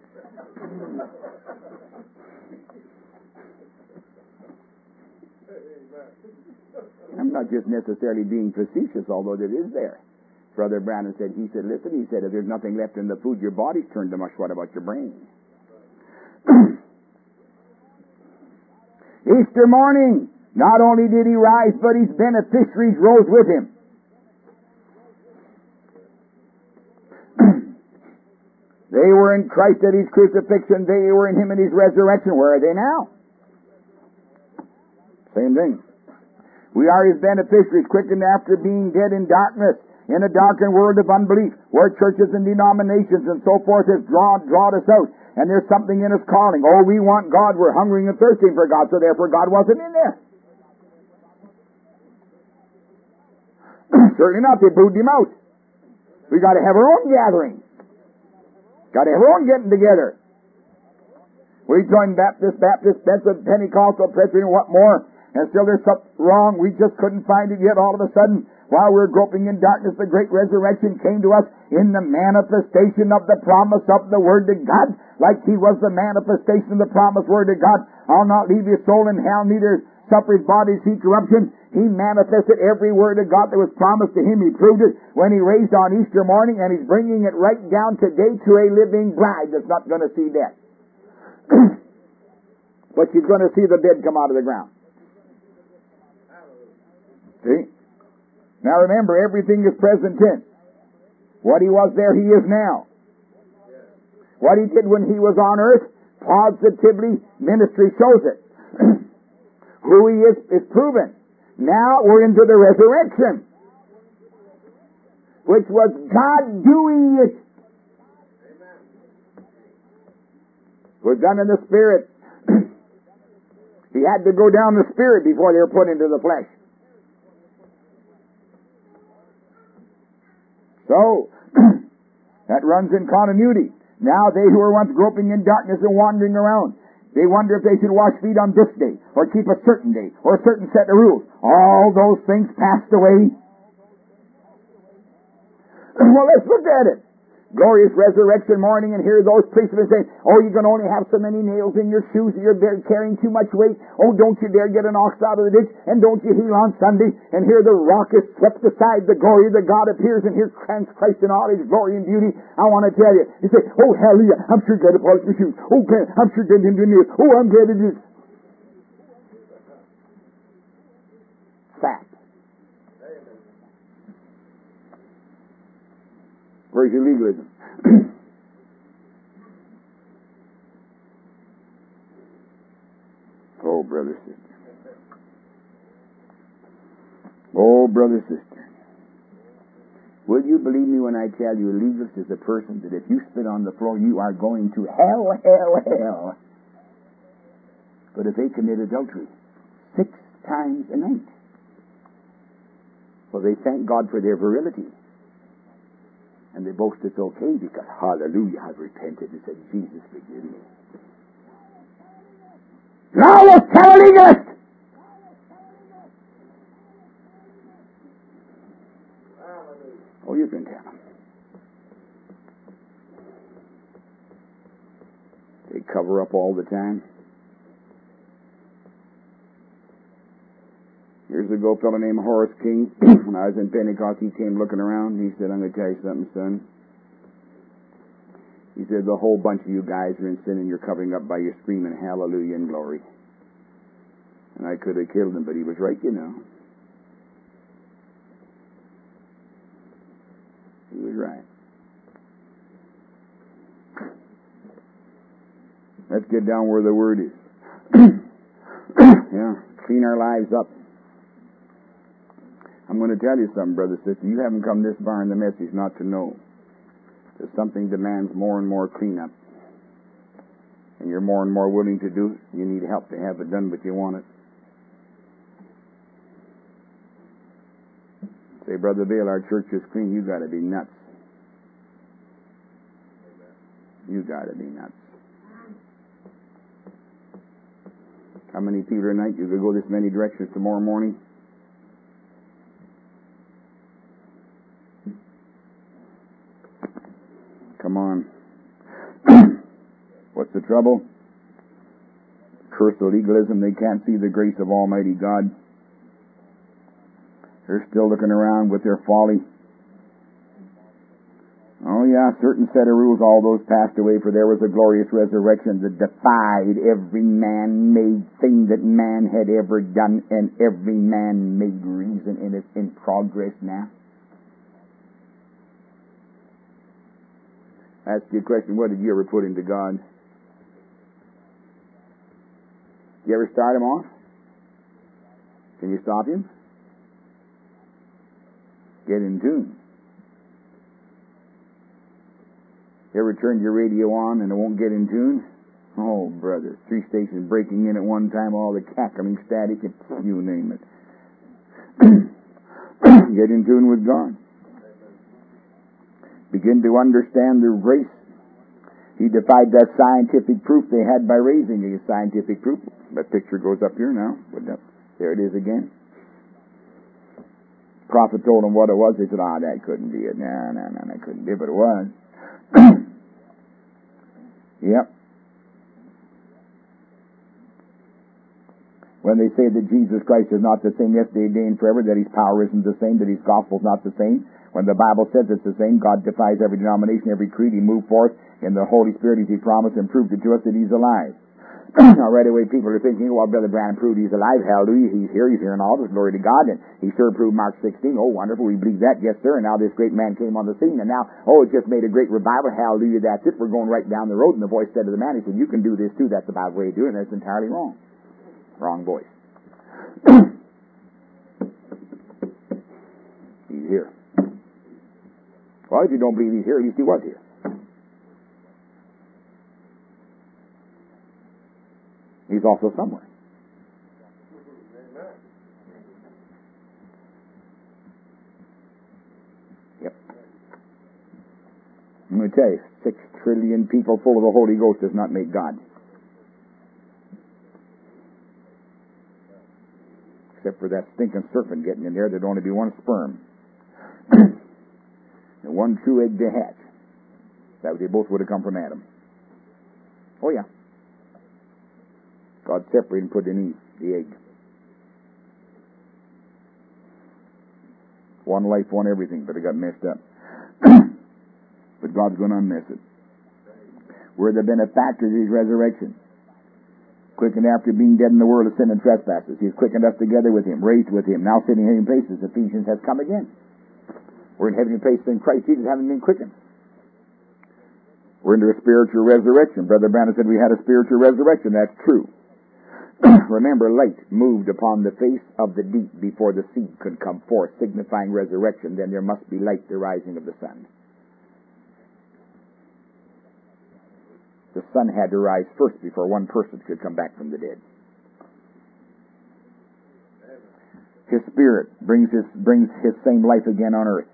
I'm not just necessarily being facetious, although it is there. Brother Branham said, listen, he said, if there's nothing left in the food, your body's turned to mush. What about your brain? Easter morning, not only did he rise, but his beneficiaries rose with him. They were in Christ at his crucifixion. They were in him at his resurrection. Where are they now? Same thing. We are his beneficiaries, quickened after being dead in darkness, in a darkened world of unbelief, where churches and denominations and so forth have drawn us out. And there's something in us calling. Oh, we want God. We're hungering and thirsting for God, so therefore God wasn't in there. Certainly not. They booed him out. We got to have our own gathering. Got to have our own getting together. We joined Baptist, Pentecostal, Presbyterian, what more? And still there's something wrong. We just couldn't find it yet. All of a sudden, while we were groping in darkness, the great resurrection came to us in the manifestation of the promise of the Word to God, like he was the manifestation of the promised Word to God. I'll not leave your soul in hell, neither suffer his body to see corruption. He manifested every word of God that was promised to him. He proved it when he raised on Easter morning, and he's bringing it right down today to a living bride that's not going to see death. But she's going to see the dead come out of the ground. See? Now remember, everything is present tense. What he was there, he is now. What he did when he was on earth, positively, ministry shows it. Who he is proven. Now we're into the resurrection, which was God doing it. It was done in the Spirit. He had to go down the Spirit before they were put into the flesh. So, that runs in continuity. Now they who were once groping in darkness and wandering around, they wonder if they should wash feet on this day, or keep a certain day, or a certain set of rules. All those things passed away. Well, let's look at it. Glorious resurrection morning, and here those policemen say, oh, you can only have so many nails in your shoes, you're carrying too much weight. Oh, don't you dare get an ox out of the ditch, and don't you heal on Sunday. And here the rock is swept aside, the glory of the God appears, and here Christ in all His glory and beauty. I want to tell you, you say, oh, hallelujah, I'm sure glad to polish my shoes. Oh, I'm sure glad to do nails. Oh, I'm glad to do this. Fact. Where's your legalism? Oh, brother, sister. Oh, brother, sister. Will you believe me when I tell you a legalist is a person that if you spit on the floor, you are going to hell, hell, hell. But if they commit adultery 6 times a night, well, they thank God for their virility. And they boast it's okay because, hallelujah, I've repented and said, Jesus, forgive me. Now let's tell a legalist! Oh, you can tell them. They cover up all the time. Years ago, a fellow named Horace King, when I was in Pentecost, he came looking around, and he said, I'm going to tell you something, son. He said, the whole bunch of you guys are in sin, and you're covering up by your screaming hallelujah and glory. And I could have killed him, but he was right, you know. He was right. Let's get down where the Word is. Yeah, clean our lives up. I'm going to tell you something, brother, sister. You haven't come this far in the message not to know that something demands more and more cleanup. And you're more and more willing to do it. You need help to have it done, but you want it. Say, Brother Bill, our church is clean. You got to be nuts. You got to be nuts. How many people tonight? You could go this many directions tomorrow morning? Come on. What's the trouble? Curse of legalism. They can't see the grace of Almighty God. They're still looking around with their folly. Oh yeah, certain set of rules, all those passed away, for there was a glorious resurrection that defied every man-made thing that man had ever done, and every man-made reason, and it's in progress now. Ask you a question, what did you ever put into God? You ever start him off? Can you stop him? Get in tune. You ever turned your radio on and it won't get in tune? Oh, brother, 3 stations breaking in at one time, all the cackling static, and you name it. Get in tune with God. Begin to understand their grace. He defied that scientific proof they had by raising a scientific proof. That picture goes up here now. There it is again. Prophet told them what it was. They said, that couldn't be it. No, that couldn't be it, but it was. Yep. When they say that Jesus Christ is not the same yesterday, today, and forever, that His power isn't the same, that His gospel is not the same, when the Bible says it's the same, God defies every denomination, every creed. He moved forth in the Holy Spirit as He promised and proved it to us that He's alive. Now, right away, people are thinking, well, Brother Branham proved He's alive. Hallelujah. He's here and all this. Glory to God. And He sure proved Mark 16. Oh, wonderful. We believe that. Yes, sir. And now this great man came on the scene. And now, it just made a great revival. Hallelujah. That's it. We're going right down the road. And the voice said to the man, he said, you can do this too. That's the Bible way of doing it. That's entirely wrong. Wrong voice. He's here. Well, if you don't believe He's here, at least He was here. He's also somewhere. Yep. I'm going to to tell you, 6 trillion people full of the Holy Ghost does not make God. Except for that stinking serpent getting in there, there'd only be one sperm. And one true egg to hatch. That they both would have come from Adam. Oh yeah. God separated and put in Eve, the egg. One life, one everything, but it got messed up. But God's going to unmess it. We're the benefactors of His resurrection. Quickened after being dead in the world of sin and trespasses. He's quickened us together with Him, raised with Him, now sitting in heavenly places. Ephesians has come again. We're in heavenly places in Christ Jesus, having been quickened. We're into a spiritual resurrection. Brother Branham said we had a spiritual resurrection. That's true. Remember, light moved upon the face of the deep before the seed could come forth, signifying resurrection. Then there must be light, the rising of the sun. The sun had to rise first before one person could come back from the dead. His Spirit brings his same life again on earth.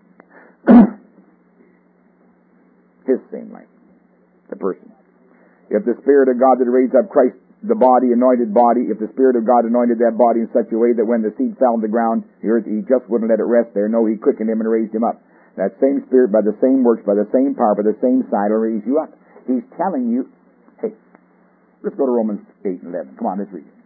His same life. The person. If the Spirit of God that raised up Christ, the body, anointed body, if the Spirit of God anointed that body in such a way that when the seed fell on the ground, the earth, He just wouldn't let it rest there. No, He quickened him and raised him up. That same Spirit, by the same works, by the same power, by the same sign, will raise you up. He's telling you, hey, let's go to Romans 8 and 11. Come on, let's read it.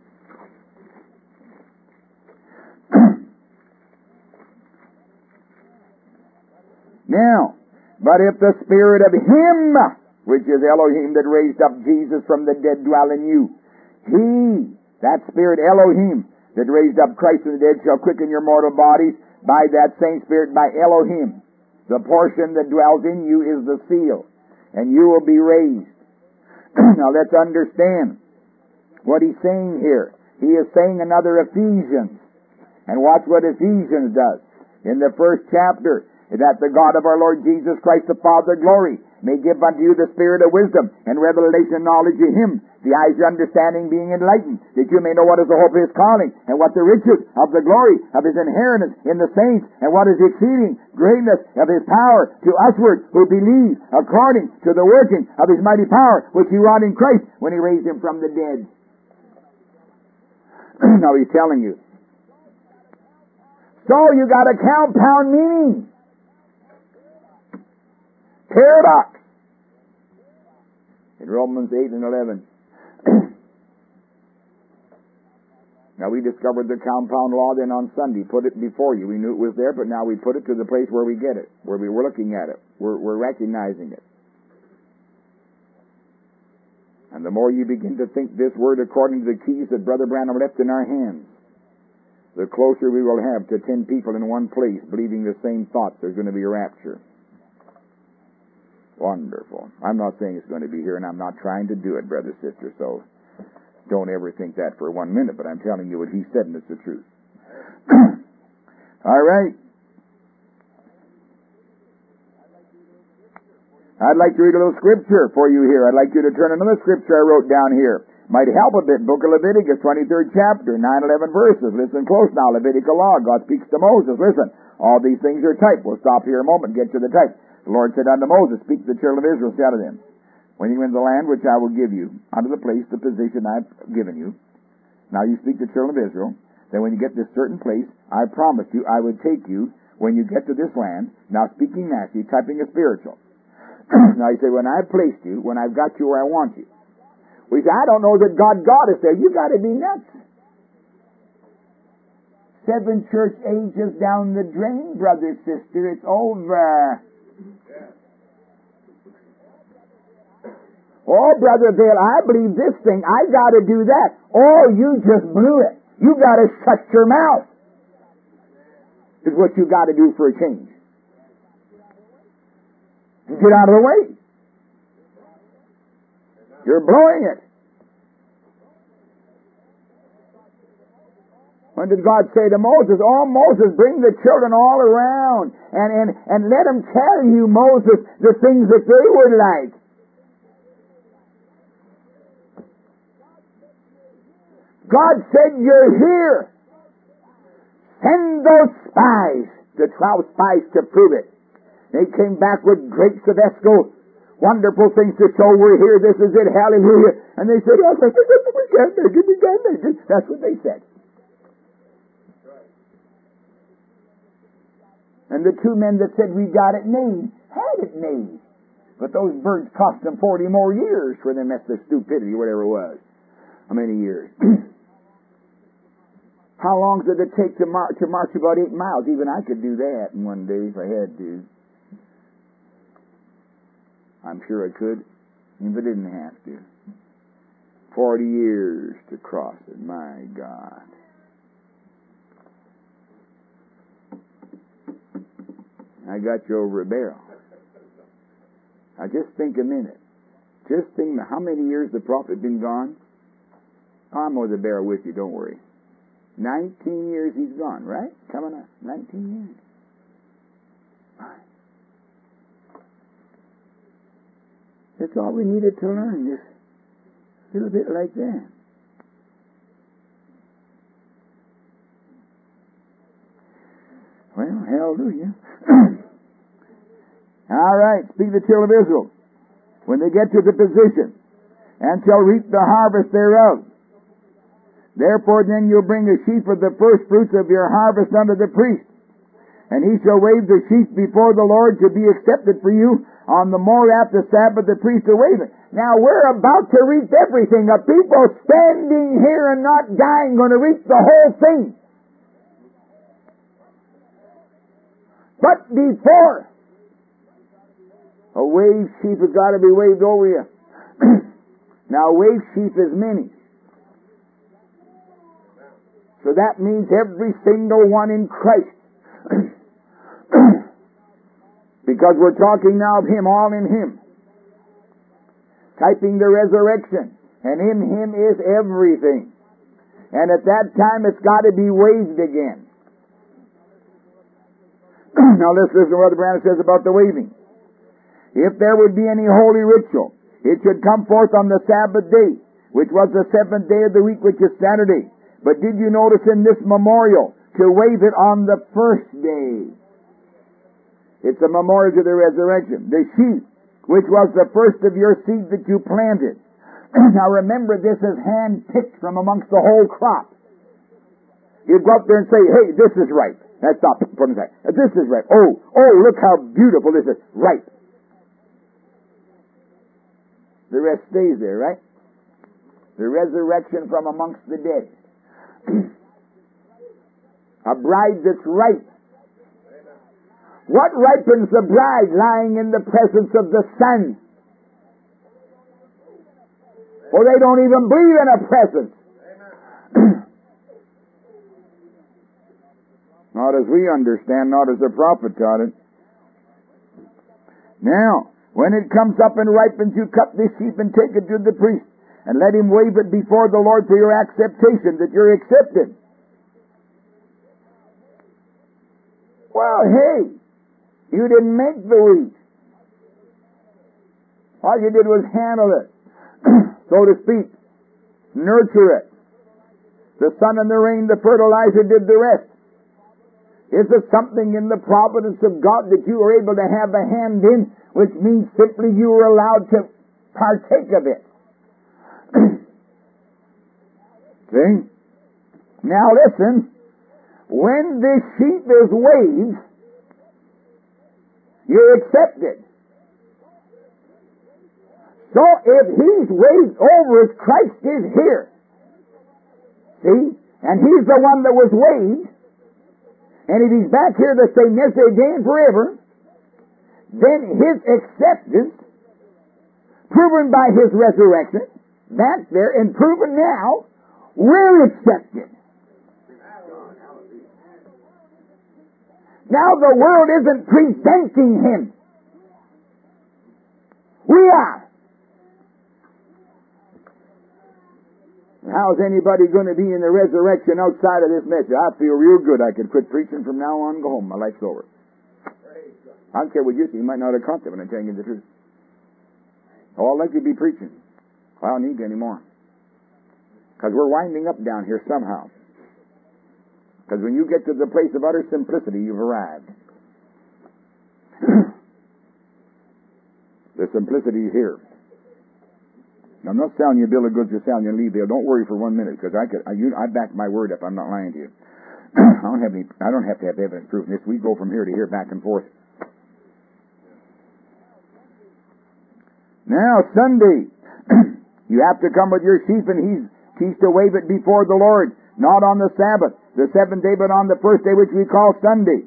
Now, but if the Spirit of Him, which is Elohim, that raised up Jesus from the dead, dwell in you, He, that Spirit Elohim, that raised up Christ from the dead, shall quicken your mortal bodies by that same Spirit, by Elohim. The portion that dwells in you is the seal, and you will be raised. Now let's understand what he's saying here. He is saying another Ephesians. And watch what Ephesians does. In the first chapter, that the God of our Lord Jesus Christ, the Father of glory, may give unto you the spirit of wisdom and revelation and knowledge of Him, the eyes of understanding being enlightened, that you may know what is the hope of His calling, and what the riches of the glory of His inheritance in the saints, and what is the exceeding greatness of His power to usward who believe, according to the working of His mighty power, which He wrought in Christ when He raised Him from the dead. Now He's telling you. So you got a compound meaning. Paradox. In Romans 8 and 11. Now we discovered the compound law then on Sunday, put it before you. We knew it was there, but now we put it to the place where we get it, where we were looking at it. We're recognizing it. And the more you begin to think this word according to the keys that Brother Branham left in our hands, the closer we will have to 10 people in one place believing the same thoughts. There's going to be a rapture. Wonderful. I'm not saying it's going to be here, and I'm not trying to do it, brother, sister, so don't ever think that for 1 minute, but I'm telling you what he said, and it's the truth. All right. I'd like to read a little scripture for you here. I'd like you to turn another scripture I wrote down here. Might help a bit. Book of Leviticus, 23rd chapter, 9-11 verses. Listen close now. Levitical law. God speaks to Moses. Listen. All these things are type. We'll stop here a moment and get to the type. The Lord said unto Moses, speak to the children of Israel, say unto them, when you win the land which I will give you, unto the place, the position I've given you. Now you speak to the children of Israel. Then when you get to this certain place, I promised you I would take you when you get to this land. Now speaking naturally, typing a spiritual. Now you say, when I've placed you, when I've got you where I want you. We say, I don't know that God got us there. You got to be nuts. 7 church ages down the drain, brother, sister. It's over. Oh, Brother Bill, I believe this thing. I got to do that. Oh, you just blew it. You got to shut your mouth. Is what you got to do for a change. Get out of the way. You're blowing it. When did God say to Moses, oh, Moses, bring the children all around and let them tell you, Moses, the things that they would like. God said, you're here. Send those spies, the 12 spies, to prove it. They came back with grapes of Esco, wonderful things to show. We're here. This is it. Hallelujah. And they said, oh, we can't make it. We can't make it. That's what they said. And the two men that said we got it made, had it made. But those birds cost them 40 more years for them. That's the stupidity, whatever it was. How many years? How long did it take to march about 8 miles? Even I could do that in one day if I had to. I'm sure I could, if I didn't have to. 40 years to cross it. My God. I got you over a barrel. Now just think a minute. Just think how many years the prophet been gone. I'm over the barrel with you, don't worry. 19 years he's gone, right? Coming up. 19 years. Right. That's all we needed to learn, just a little bit like that. Well, hallelujah. All right, speak the children of Israel. When they get to the position, and shall reap the harvest thereof. Therefore then you'll bring a sheaf of the first fruits of your harvest unto the priest. And he shall wave the sheaf before the Lord to be accepted for you. On the morrow after Sabbath the priest will wave it. Now we're about to reap everything. A people standing here and not dying going to reap the whole thing. But before a wave sheaf has got to be waved over you. Now a wave sheaf is many. So that means every single one in Christ. Because we're talking now of Him, all in Him. Typing the resurrection. And in Him is everything. And at that time it's got to be waved again. Now let's listen to what Brother Branham says about the waving. If there would be any holy ritual, it should come forth on the Sabbath day, which was the 7th day of the week, which is Saturday. But did you notice in this memorial to wave it on the first day? It's a memorial to the resurrection. The sheaf, which was the first of your seed that you planted. Now remember, this is hand-picked from amongst the whole crop. You go up there and say, hey, this is ripe. That's not put aside. This is ripe. Oh, look how beautiful this is. Ripe. The rest stays there, right? The resurrection from amongst the dead. A bride that's ripe. What ripens the bride? Lying in the presence of the Son. Or they don't even believe in a presence. Not as we understand, not as the prophet taught it. Now, when it comes up and ripens, you cut this sheep and take it to the priest, and let him wave it before the Lord for your acceptation, that you're accepted. Well, hey, you didn't make the wheat. All you did was handle it, so to speak, nurture it. The sun and the rain, the fertilizer did the rest. Is there something in the providence of God that you were able to have a hand in, which means simply you were allowed to partake of it? See? Now listen, when this sheep is waved, you're accepted. So if He's waved over us, Christ is here. See? And He's the one that was waved. And if He's back here the same yesterday, today, and forever, then His acceptance, proven by His resurrection, back there and proven now, we're accepted. Now the world isn't presenting Him. We are. How's anybody going to be in the resurrection outside of this message? I feel real good. I could quit preaching from now on and go home. My life's over. I don't care what you say. You might not have caught that when I'm telling you the truth. Oh, I'd like to be preaching. I don't need to anymore. Because we're winding up down here somehow. Because when you get to the place of utter simplicity, you've arrived. The simplicity is here. Now, I'm not selling you a bill of goods or selling you a leave deal. Don't worry for 1 minute, because I back my word up. I'm not lying to you. I don't have to have evidence proving this. We go from here to here, back and forth. Now, Sunday, you have to come with your sheep, and he's to wave it before the Lord, not on the Sabbath, the seventh day, but on the first day, which we call Sunday.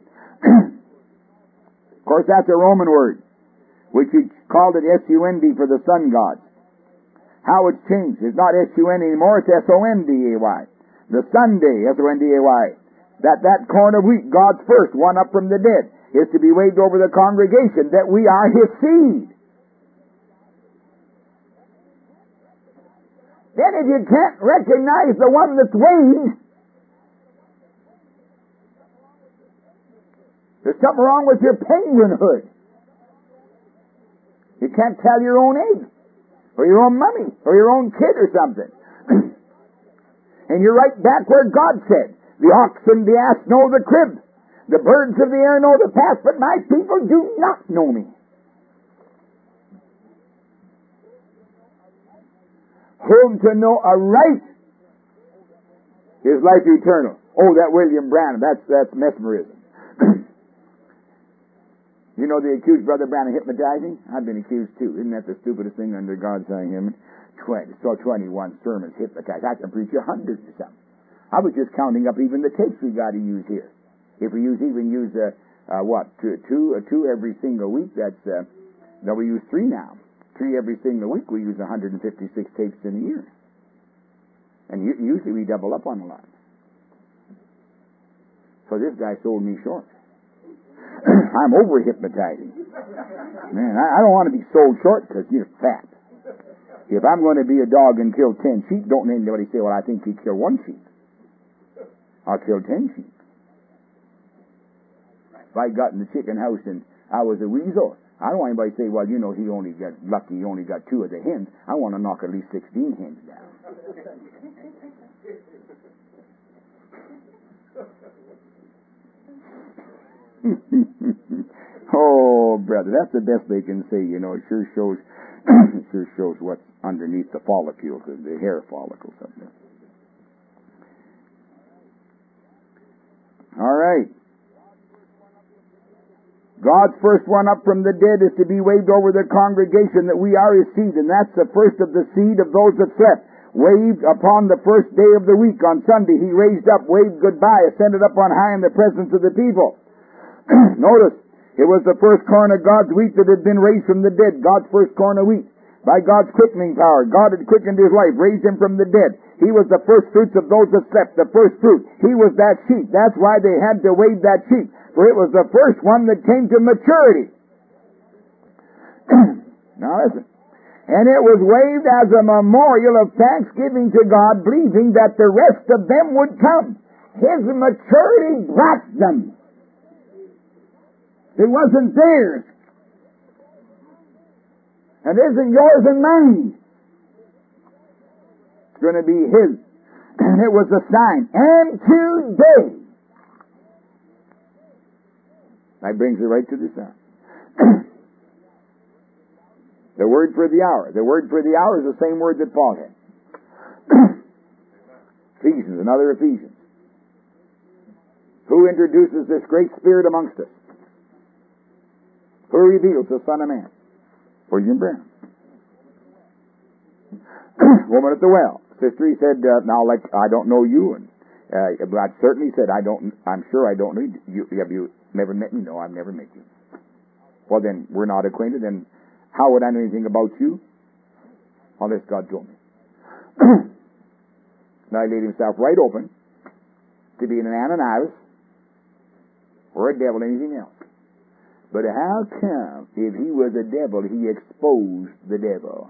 Of course, that's a Roman word, which he called it S-U-N-D for the sun god. How it's changed. It's not S-U-N anymore, it's S-O-N-D-A-Y. The Sunday, S-O-N-D-A-Y. That corn of wheat, God's first, one up from the dead, is to be waved over the congregation, that we are His seed. Then if you can't recognize the one that's waved, there's something wrong with your penguinhood. You can't tell your own egg, or your own mummy, or your own kid or something. And you're right back where God said, the ox and the ass know the crib, the birds of the air know the path, but my people do not know me. Whom to know aright is life eternal. Oh, that William Branham, that's mesmerism. You know, they accused Brother Branham of hypnotizing? I've been accused too. Isn't that the stupidest thing under God's eye? Him? 21 sermons hypnotized. I can preach 100 or something. I was just counting up even the tapes we got to use here. If we use two every single week, we use 3 now. 3 every single week. We use 156 tapes in a year. And usually we double up on a lot. So this guy sold me short. I'm over hypnotizing. Man, I don't want to be sold short because you're fat. If I'm going to be a dog and kill 10 sheep, don't anybody say, well, I think he'd kill 1 sheep. I'll kill 10 sheep. If I got in the chicken house and I was a weasel, I don't want anybody to say, well, you know, he only got lucky, he only got 2 of the hens. I want to knock at least 16 hens down. Oh, brother, that's the best they can say. You know, it sure shows what's underneath the follicle, the hair follicles up there. All right. God's first one up from the dead is to be waved over the congregation, that we are His seed, and that's the first of the seed of those that slept. Waved upon the first day of the week. On Sunday, He raised up, waved goodbye, ascended up on high in the presence of the people. Notice, it was the first corn of God's wheat that had been raised from the dead. God's first corn of wheat. By God's quickening power, God had quickened His life, raised Him from the dead. He was the first fruits of those that slept, the first fruit. He was that sheep. That's why they had to wave that sheep, for it was the first one that came to maturity. Now listen. And it was waved as a memorial of thanksgiving to God, believing that the rest of them would come. His maturity brought them. It wasn't theirs. And it isn't yours and mine. It's going to be His. And it was a sign. And today. That brings it right to the sign. The word for the hour. The word for the hour is the same word that Paul had. Ephesians, another Ephesians. Who introduces this great Spirit amongst us? Who reveals the Son of Man? William Branham. Woman at the well. Sister, he said, I don't know you, and but certainly said, I'm sure I don't know you. Have you never met me? No, I've never met you. Well, then, we're not acquainted, then how would I know anything about you? Unless God told me. Now, he laid himself right open to be an Ananias or a devil, anything else. But how come, if he was a devil, he exposed the devil?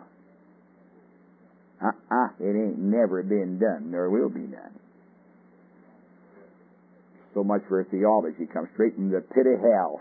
It ain't never been done, nor will be done. So much for theology. Comes straight from the pit of hell.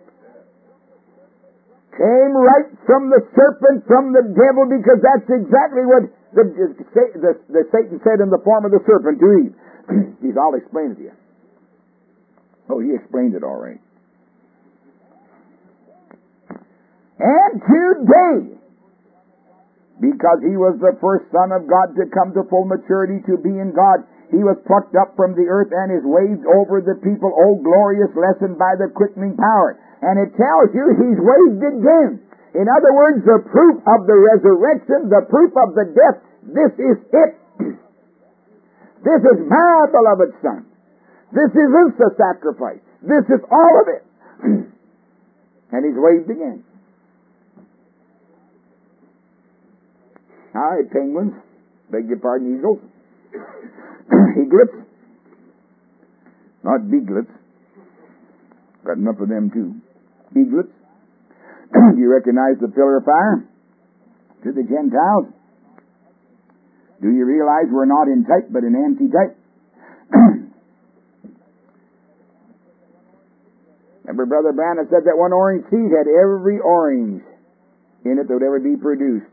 Came right from the serpent, from the devil, because that's exactly what the Satan said in the form of the serpent to Eve. I'll explain it to you. Oh, he explained it all right. And today, because he was the first Son of God to come to full maturity, to be in God, he was plucked up from the earth and is waved over the people. Oh, glorious lesson by the quickening power. And it tells you he's waved again. In other words, the proof of the resurrection, the proof of the death, this is it. This is my beloved Son. This is the sacrifice. This is all of it. And he's waved again. All right, penguins. Beg your pardon, eagles. Eaglets. Not beaglets. Got enough of them too. Eaglets. Do you recognize the pillar of fire? To the Gentiles. Do you realize we're not in type but in anti-type? Remember Brother Branham said that one orange seed had every orange in it that would ever be produced.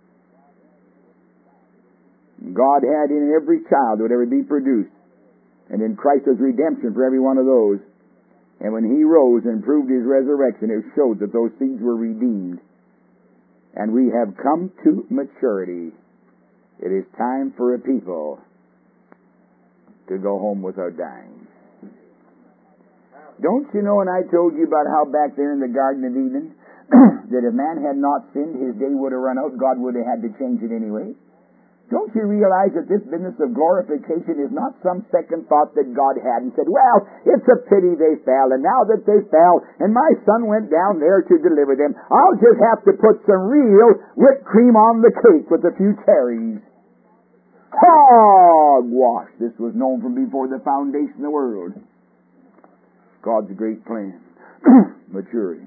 God had in every child that would ever be produced. And in Christ was redemption for every one of those. And when he rose and proved his resurrection, it showed that those seeds were redeemed. And we have come to maturity. It is time for a people to go home without dying. Don't you know, and I told you about how back there in the Garden of Eden, that if man had not sinned, his day would have run out, God would have had to change it anyway? Don't you realize that this business of glorification is not some second thought that God had and said, well, it's a pity they fell, and now that they fell, and my Son went down there to deliver them, I'll just have to put some real whipped cream on the cake with a few cherries. Hogwash! This was known from before the foundation of the world. God's great plan. Maturity.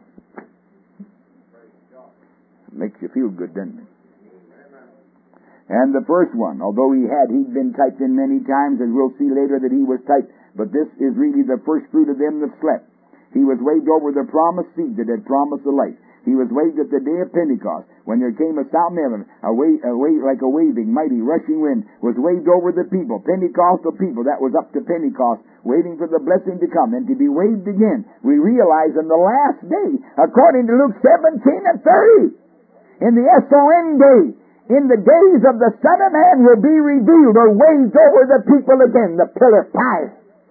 Makes you feel good, doesn't it? And the first one, although he'd been typed in many times, and we'll see later that he was typed, but this is really the first fruit of them that slept. He was waved over the promised seed that had promised the light. He was waved at the day of Pentecost, when there came a sound from heaven, a wave like a waving, mighty, rushing wind, was waved over the people, Pentecostal people, that was up to Pentecost, waiting for the blessing to come, and to be waved again. We realize in the last day, according to Luke 17 and 30, in the S-O-N day, in the days of the Son of Man will be revealed or waved over the people again, the pillar of fire.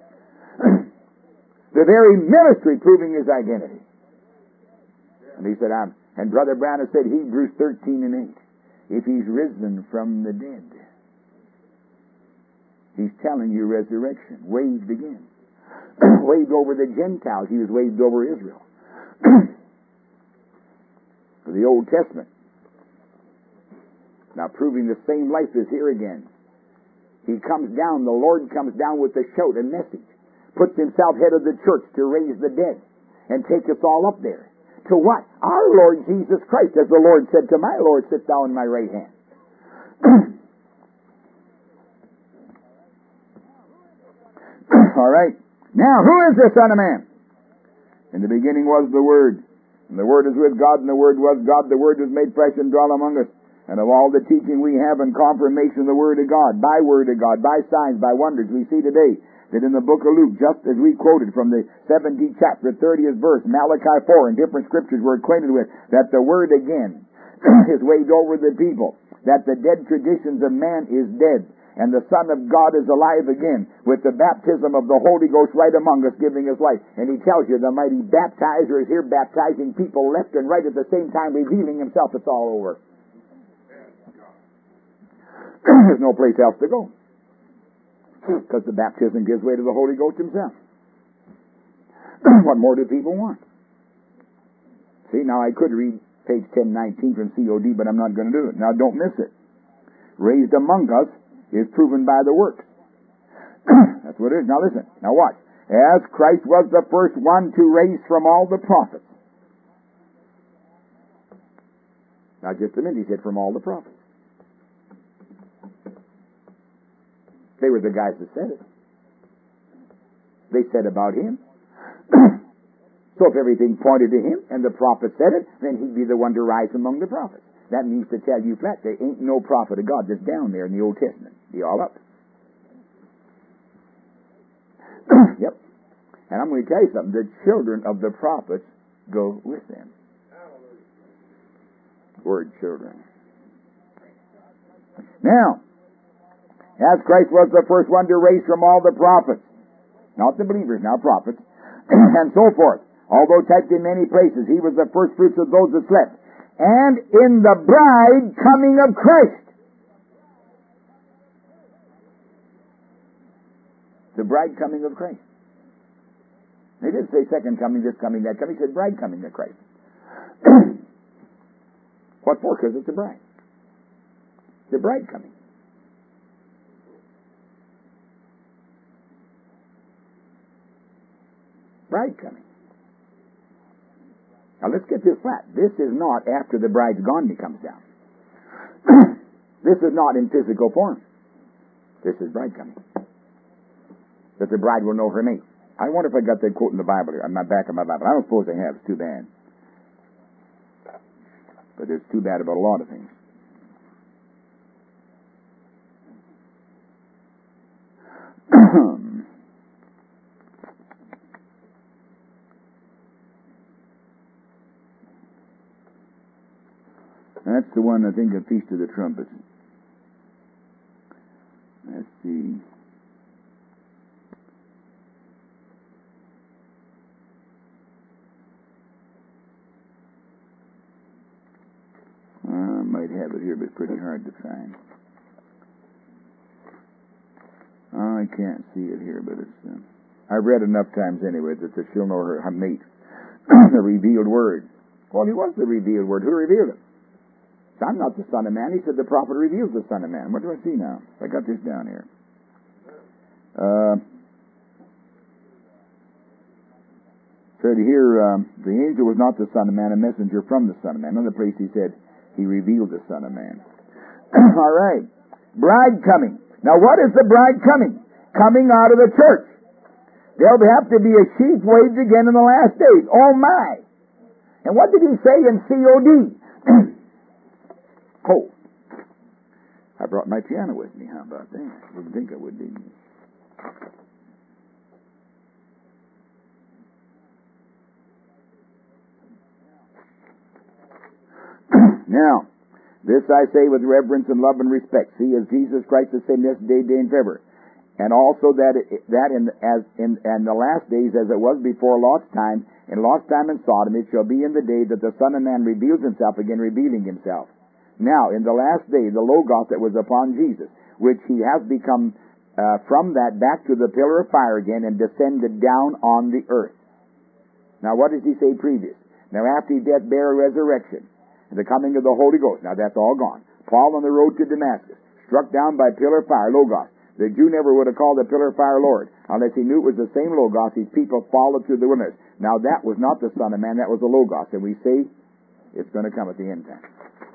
The very ministry proving his identity. And he said, and Brother Branham said, Hebrews 13 and 8, if he's risen from the dead, he's telling you resurrection, waved again. Waved over the Gentiles, he was waved over Israel. For the Old Testament. Now proving the same life is here again. He comes down, the Lord comes down with a shout, a message. Puts himself head of the church to raise the dead and take us all up there. To what? Our Lord Jesus Christ, as the Lord said to my Lord, sit thou in my right hand. All right. Now, who is the Son of Man? In the beginning was the Word, and the Word is with God, and the Word was God. The Word was made flesh and dwelt among us. And of all the teaching we have and confirmation of the Word of God, by signs, by wonders, we see today that in the book of Luke, just as we quoted from the 17th chapter, 30th verse, Malachi 4, and different scriptures we're acquainted with, that the Word again is waved over the people, that the dead traditions of man is dead, and the Son of God is alive again, with the baptism of the Holy Ghost right among us, giving us life. And he tells you the mighty baptizer is here baptizing people left and right at the same time, revealing himself. It's all over. There's no place else to go, because the baptism gives way to the Holy Ghost himself. What more do people want? See, now I could read page 1019 from COD, but I'm not going to do it. Now don't miss it. Raised among us is proven by the works. That's what it is. Now listen. Now watch. As Christ was the first one to raise from all the prophets. Now just a minute, he said from all the prophets. They were the guys that said it. They said about him. So if everything pointed to him and the prophet said it, then he'd be the one to rise among the prophets. That means to tell you flat, there ain't no prophet of God that's down there in the Old Testament. Be all up. Yep. And I'm going to tell you something. The children of the prophets go with them. word children. Now, as Christ was the first one to raise from all the prophets, not the believers, now prophets, and so forth, although typed in many places, he was the first fruits of those that slept. And in the bride coming of Christ. The bride coming of Christ. They didn't say second coming, this coming, that coming. He said bride coming of Christ. What for? Because it's a bride. The bride coming. Bride coming. Now let's get this flat. This is not after the bride's gone he comes down. This is not in physical form. This is bride coming. That the bride will know her mate. I wonder if I got that quote in the Bible here, on my back of my Bible. I don't suppose I have. It's too bad. But it's too bad about a lot of things. That's the one, I think, of Feast of the Trumpets. Let's see. I might have it here, but it's pretty hard to find. I can't see it here, but it's... I've read enough times anyway that she'll know her mate. The revealed word. Well, he was the revealed word. Who revealed it? I'm not the Son of Man. He said the prophet reveals the Son of Man. What do I see now? I got this down here. Said here, the angel was not the Son of Man, a messenger from the Son of Man. Another place he said, he revealed the Son of Man. All right. Bride coming. Now what is the bride coming? Coming out of the church. There'll have to be a sheaf waved again in the last days. Oh my! And what did he say in COD? Cold. I brought my piano with me. How about that? Didn't think I would, did you? Now, this I say with reverence and love and respect. See, as Jesus Christ the same yesterday, day, and forever. And also that in the last days, as it was before Lot's time, in Lot's time in Sodom, it shall be in the day that the Son of Man reveals himself again, revealing himself. Now, in the last day, the Logos that was upon Jesus, which he has become from that back to the pillar of fire again and descended down on the earth. Now, what does he say previous? Now, after his death, burial, resurrection, and the coming of the Holy Ghost. Now, that's all gone. Paul on the road to Damascus, struck down by pillar of fire, Logos. The Jew never would have called the pillar of fire Lord, unless he knew it was the same Logos his people followed through the wilderness. Now, that was not the Son of Man, that was the Logos. And we say it's going to come at the end time.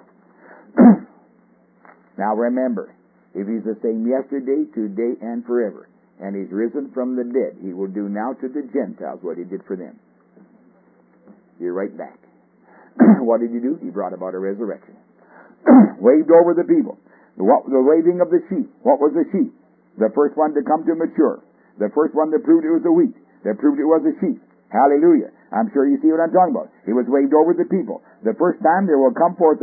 Now remember, if he's the same yesterday, today, and forever, and he's risen from the dead, he will do now to the Gentiles what he did for them. You're right back. What did he do? He brought about a resurrection. Waved over the people. The waving of the sheep. What was the sheep? The first one to come to mature. The first one that proved it was a wheat. That proved it was a sheep. Hallelujah. I'm sure you see what I'm talking about. He was waved over the people. The first time there will come forth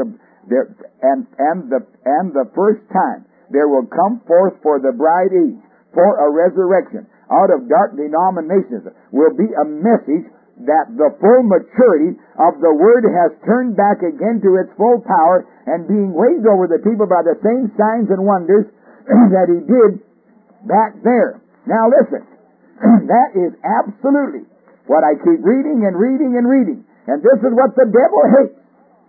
the first time there will come forth for the bride age, for a resurrection, out of dark denominations, will be a message that the full maturity of the Word has turned back again to its full power and being waved over the people by the same signs and wonders that he did back there. Now listen, that is absolutely what I keep reading and reading and reading. And this is what the devil hates.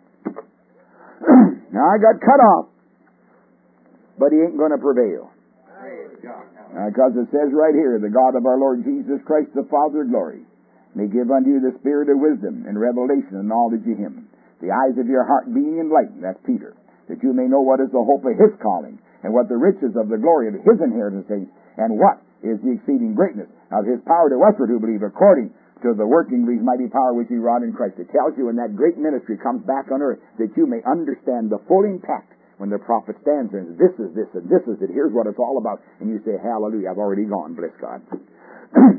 Now I got cut off, but he ain't going to prevail. Because it says right here, the God of our Lord Jesus Christ, the Father of glory, may give unto you the spirit of wisdom and revelation and knowledge of him, the eyes of your heart being enlightened, that's Peter, that you may know what is the hope of his calling, and what the riches of the glory of his inheritance is, and what is the exceeding greatness of his power to usward who believe, according to the working of his mighty power which he wrought in Christ. It tells you when that great ministry comes back on earth that you may understand the full impact when the prophet stands there and this is this and this is it. Here's what it's all about. And you say, hallelujah, I've already gone, bless God.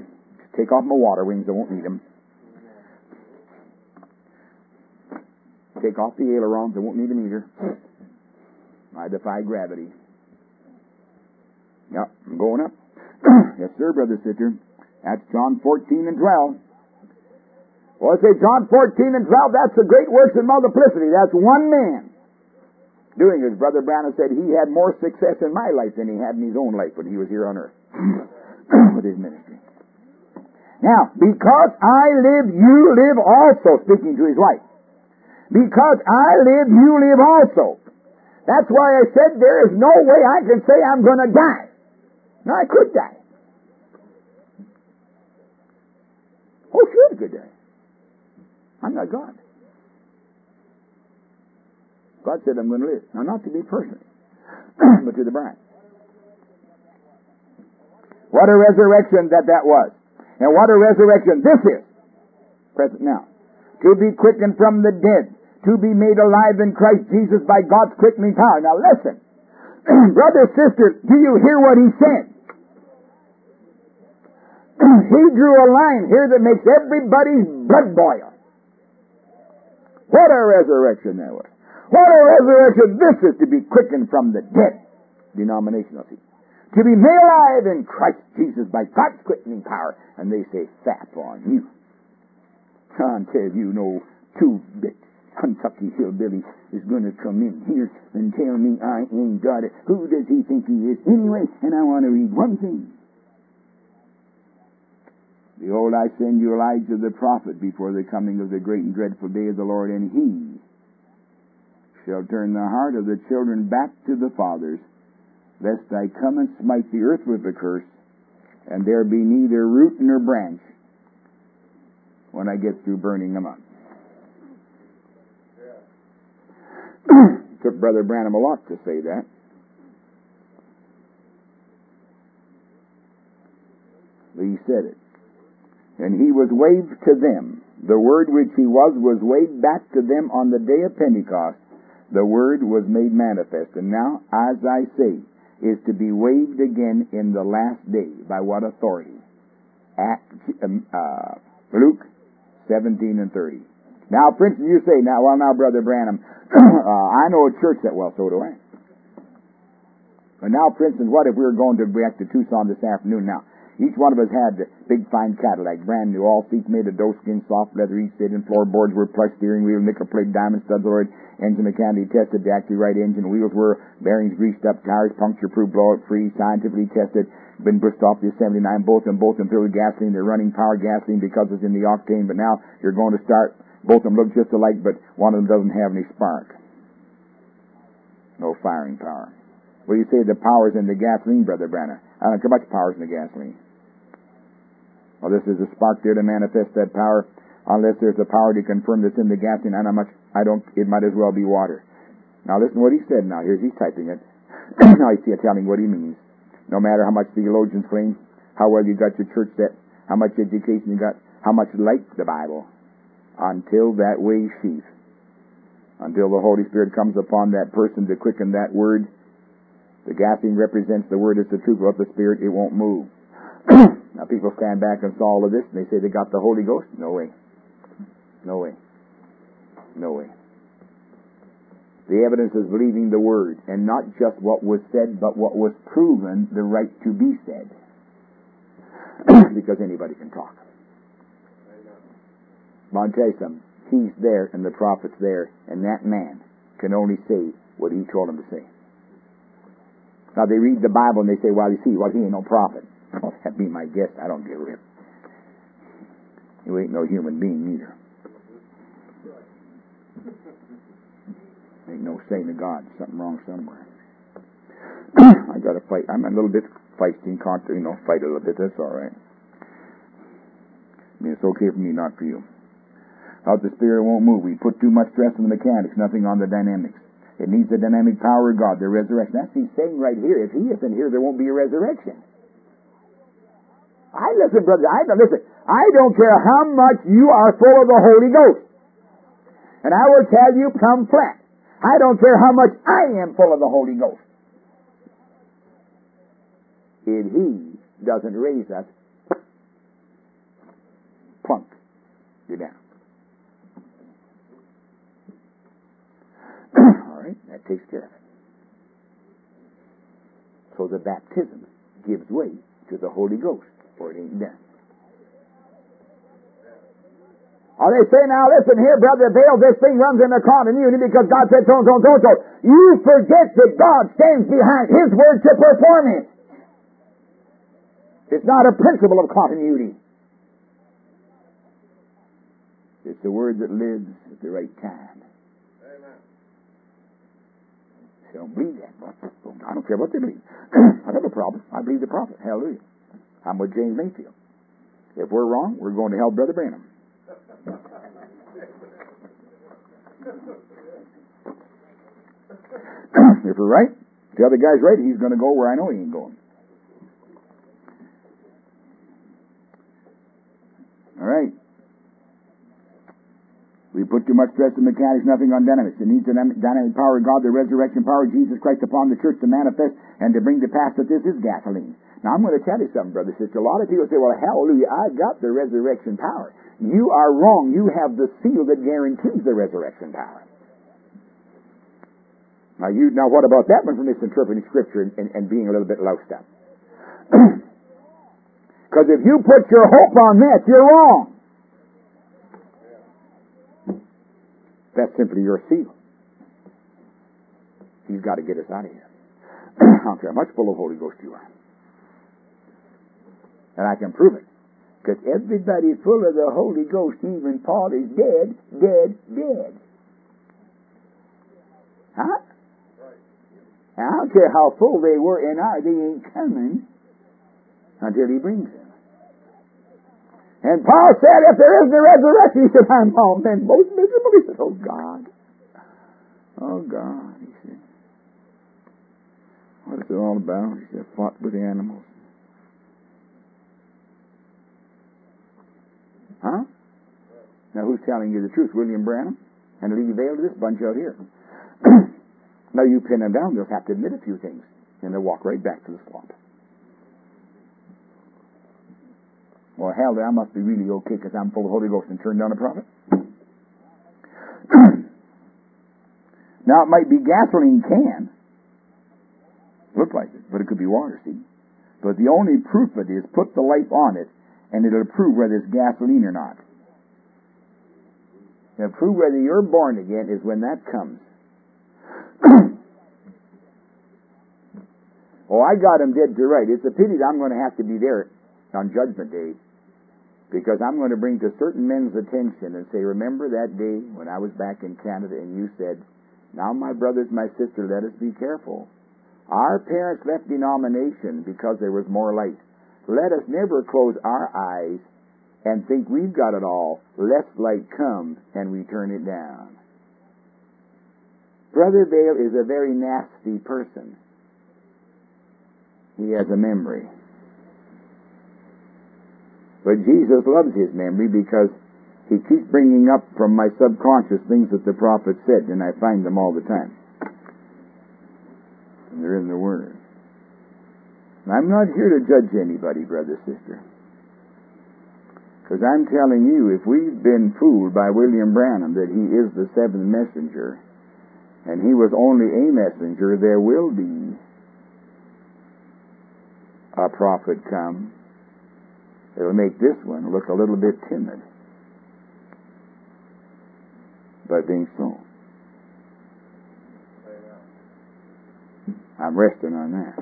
Take off my water wings, I won't need them. Take off the ailerons. I won't need them either. I defy gravity. Yep, I'm going up. Yes, sir, brother, sister. That's John 14 and 12. Well, I say John 14 and 12, that's the great works in multiplicity. That's one man doing as Brother Branham said. He had more success in my life than he had in his own life when he was here on earth with his ministry. Now, because I live, you live also, speaking to his wife. Because I live, you live also. That's why I said there is no way I can say I'm going to die. Now, I could die. Oh, sure I could die. I'm not God. God said I'm going to live. Now, not to me personally, but to the bride. What a resurrection that was. And what a resurrection this is. Present now. To be quickened from the dead. To be made alive in Christ Jesus by God's quickening power. Now listen. Brother, sister, do you hear what he said? He drew a line here that makes everybody's blood boil. What a resurrection that was. What a resurrection this is, to be quickened from the dead. Denominational, see. To be made alive in Christ Jesus by God's quickening power. And they say, fap on you. Until you know two-bit Kentucky hillbilly is going to come in here and tell me I ain't got it. Who does he think he is anyway? And I want to read one thing. Behold, I send you Elijah the prophet before the coming of the great and dreadful day of the Lord, and he shall turn the heart of the children back to the fathers, lest I come and smite the earth with a curse, and there be neither root nor branch when I get through burning them up. Took Brother Branham a lot to say that. But he said it. And he was waved to them. The word which he was waved back to them on the day of Pentecost. The word was made manifest. And now, as I say, is to be waved again in the last day. By what authority? Luke 17 and 30. Now, Princeton, you say, now, Brother Branham, I know a church that well, so do I. But now, Princeton, what if we were going back to Tucson this afternoon? Now, each one of us had a big, fine Cadillac, brand new, all seats made of doeskin, soft leather, each sitting, floorboards were plush, steering wheel, nickel plate, diamond studs, Lord, engine mechanically tested, the active right engine, wheels were bearings greased up, tires puncture-proof, blowout-free, scientifically tested, been brushed off the 79, both of them filled with gasoline. They're running power gasoline because it's in the octane, but now you're going to start, both of them look just alike, but one of them doesn't have any spark. No firing power. Well, you say the power's in the gasoline, Brother Branham. I don't care much power's in the gasoline. Well, this is a spark there to manifest that power. Unless there's a power to confirm that's in the gasoline, it might as well be water. Now listen to what he said now. He's typing it. Now he's telling what he means. No matter how much theologians claim, how well you got your church set, how much education you got, how much like the Bible, until that way sheath, until the Holy Spirit comes upon that person to quicken that word, the gasoline represents the word as the truth of the Spirit, it won't move. Now people stand back and saw all of this and they say they got the Holy Ghost. No way. No way. No way. The evidence is believing the Word, and not just what was said, but what was proven the right to be said. Because anybody can talk. But I'll tell you something. He's there and the prophet's there, and that man can only say what he told him to say. Now they read the Bible and they say, well, you see, he ain't no prophet. Oh, that'd be my guess. I don't give a rip. You ain't no human being either. Ain't no saying to God. Something wrong somewhere. I got to fight. I'm a little bit feisty and fight a little bit. That's all right. I mean, it's okay for me, not for you. Out the Spirit won't move. We put too much stress on the mechanics, nothing on the dynamics. It needs the dynamic power of God, the resurrection. That's what he's saying right here. If he isn't here, there won't be a resurrection. Listen, brother, listen. I don't care how much you are full of the Holy Ghost. And I will tell you plumb flat. I don't care how much I am full of the Holy Ghost. If he doesn't raise us, plunk, you're down. right? That takes care of it. So the baptism gives way to the Holy Ghost, or it ain't done. Oh, they say, now listen here, Brother Bale, this thing runs in the continuity because God said so and so and so and so. You forget that God stands behind His word to perform it. It's not a principle of continuity. It's the word that lives at the right time. Amen. They don't believe that. I don't care what they believe. I have a problem. I believe the prophet. Hallelujah. I'm with James Mayfield. If we're wrong, we're going to hell, Brother Branham. If we're right, the other guy's right, he's going to go where I know he ain't going. All right. We put too much stress in mechanics, nothing on dynamics. It needs the dynamic power of God, the resurrection power of Jesus Christ upon the church to manifest and to bring to pass that this is gasoline. Now, I'm going to tell you something, brother, sister. A lot of people say, well, hallelujah, I got the resurrection power. You are wrong. You have the seal that guarantees the resurrection power. Now what about that one for misinterpreting Scripture and being a little bit loused up? Because if you put your hope on that, you're wrong. That's simply your seal. He's got to get us out of here. I don't care how much full of Holy Ghost you are. And I can prove it. Because everybody's full of the Holy Ghost. Even Paul is dead, dead, dead. Huh? I don't care how full they were and are, they ain't coming until He brings them. And Paul said, if there isn't a resurrection, he said, I'm all men most miserable. He said, oh God. Oh God, he said. What is it all about? He said, fought with the animals. Huh? Now who's telling you the truth? William Branham and Lee Vale to this bunch out here. Now you pin them down, they'll have to admit a few things, and they'll walk right back to the swamp. Well, hell, I must be really okay because I'm full of the Holy Ghost and turned down a prophet. Now it might be gasoline can, look like it, but it could be water, see? But the only proof of it is put the light on it, and it'll prove whether it's gasoline or not. It'll prove whether you're born again is when that comes. Oh, I got him dead to right. It's a pity that I'm going to have to be there on Judgment Day, because I'm going to bring to certain men's attention and say, remember that day when I was back in Canada and you said, now my brothers, my sisters, let us be careful. Our parents left denomination because there was more light. Let us never close our eyes and think we've got it all, lest light come and we turn it down. Brother Bale is a very nasty person. He has a memory. But Jesus loves his memory because he keeps bringing up from my subconscious things that the prophet said, and I find them all the time. And they're in the Word. I'm not here to judge anybody, brother, sister. Because I'm telling you, if we've been fooled by William Branham that he is the seventh messenger, and he was only a messenger, there will be a prophet come. It'll make this one look a little bit timid by being so. I'm resting on that.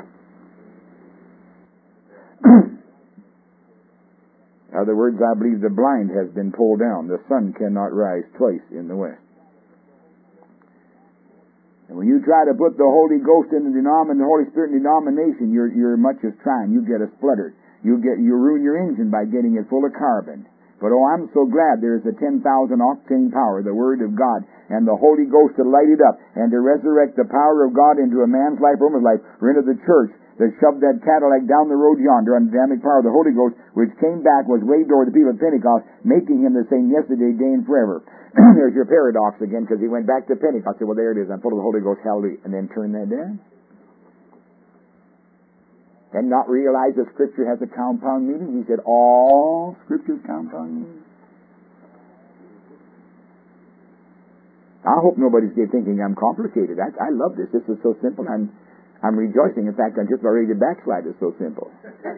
In other words, I believe the blind has been pulled down. The sun cannot rise twice in the west. And when you try to put the Holy Ghost in the Holy Spirit in the denomination, you're much as trying. You get a splutter. You ruin your engine by getting it full of carbon. But oh, I'm so glad there's a 10,000 octane power, the Word of God, and the Holy Ghost to light it up and to resurrect the power of God into a man's life, or woman's life, or into the church that shoved that Cadillac down the road yonder on the dynamic power of the Holy Ghost, which came back, was waved over the people at Pentecost, making him the same yesterday, day, and forever. There's your paradox again, because he went back to Pentecost. Said, well, there it is. I'm full of the Holy Ghost. Hallelujah. And then turn that down. And not realize that Scripture has a compound meaning. He said, all Scripture is compound meaning. I hope nobody's thinking I'm complicated. I love this. This is so simple. I'm rejoicing. In fact, I'm just about ready to backslide. It's so simple.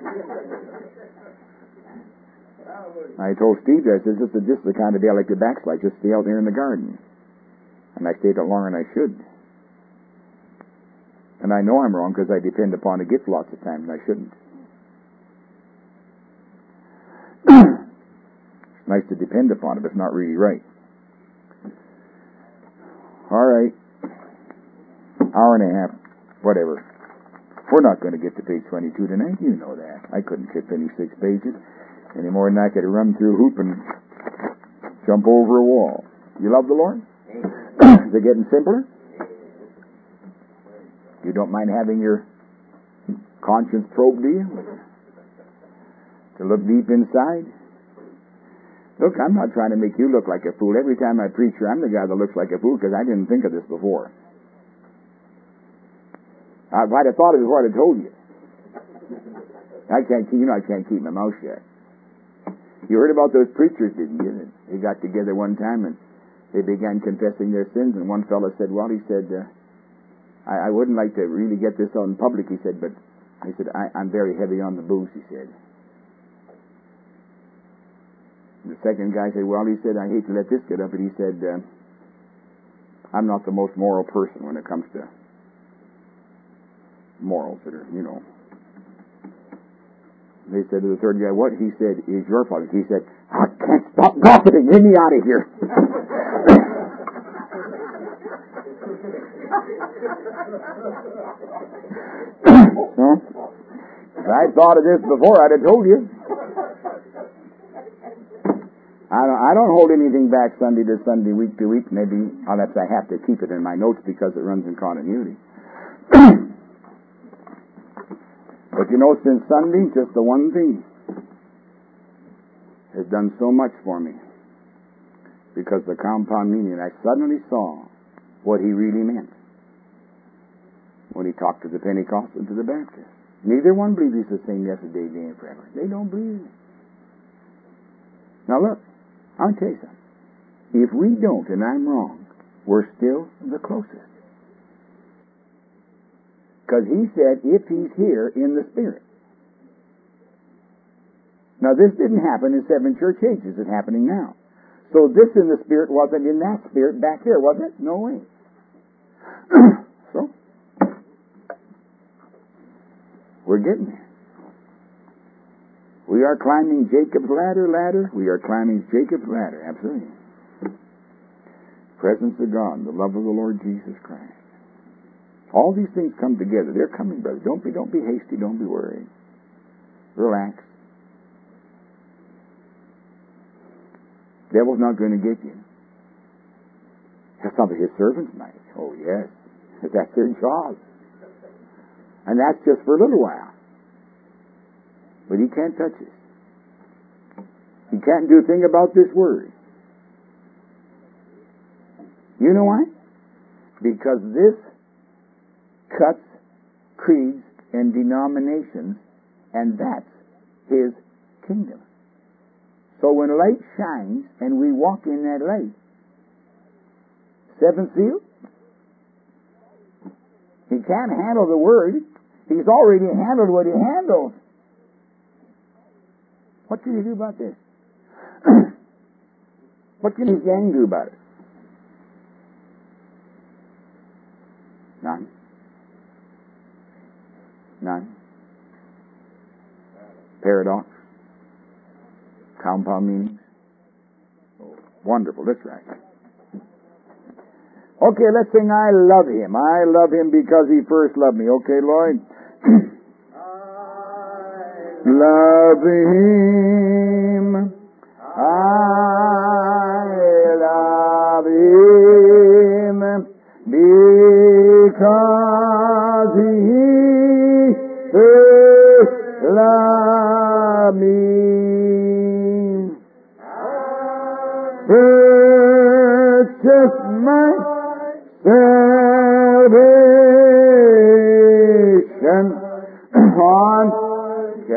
I told Steve, I said, this is the kind of day I like to backslide. Just stay out there in the garden. And I stayed out longer than I should. And I know I'm wrong because I depend upon a gift lots of times and I shouldn't. It's nice to depend upon it, but it's not really right. All right. Hour and a half. Whatever. We're not going to get to page 22 tonight. You know that. I couldn't finish 6 pages any more than I could run through a hoop and jump over a wall. You love the Lord? Is it getting simpler? You don't mind having your conscience probed, do you? To look deep inside? Look, I'm not trying to make you look like a fool. Every time I preach here, I'm the guy that looks like a fool because I didn't think of this before. If I'd have thought of it before, I'd have told you. I can't keep my mouth shut. You heard about those preachers, didn't you? They got together one time and they began confessing their sins, and one fellow said, well, he said, I wouldn't like to really get this out in public, he said, but he said, I'm very heavy on the booze, he said. The second guy said, well, he said, I hate to let this get up, but he said, I'm not the most moral person when it comes to morals that are, They said to the third guy, what? He said, is your fault. He said, I can't stop gossiping. Get me out of here. So, if I'd thought of this before, I'd have told you. I don't hold anything back Sunday to Sunday, week to week. Maybe unless I have to keep it in my notes because it runs in continuity. But since Sunday, just the one thing has done so much for me. Because the compound meaning, I suddenly saw what he really meant when he talked to the Pentecostals and to the Baptists. Neither one believes he's the same yesterday, today, and forever. They don't believe it. Now look, I'll tell you something. If we don't, and I'm wrong, we're still the closest. Because he said, if he's here in the Spirit. Now this didn't happen in 7 church ages. It's happening now. So this in the Spirit wasn't in that Spirit back there, was it? No way. So, we're getting there. We are climbing Jacob's ladder. We are climbing Jacob's ladder, absolutely. Presence of God, the love of the Lord Jesus Christ. All these things come together. They're coming, brother. Don't be hasty. Don't be worried. Relax. Devil's not going to get you. That's something his servants might. Oh, yes. That's their job. And that's just for a little while. But he can't touch us. He can't do a thing about this word. You know why? Because this cuts creeds and denominations, and that's his kingdom. So when light shines and we walk in that light, 7th seal, he can't handle the word. He's already handled what he handled. What can he do about this? What can his gang do about it? None. None. Paradox. Compound meanings. Oh, wonderful, that's right. Okay, let's sing I Love Him. I love Him because He first loved me. Okay, Lloyd? Love Him. I love Him because He first loved me. Purchased my salvation on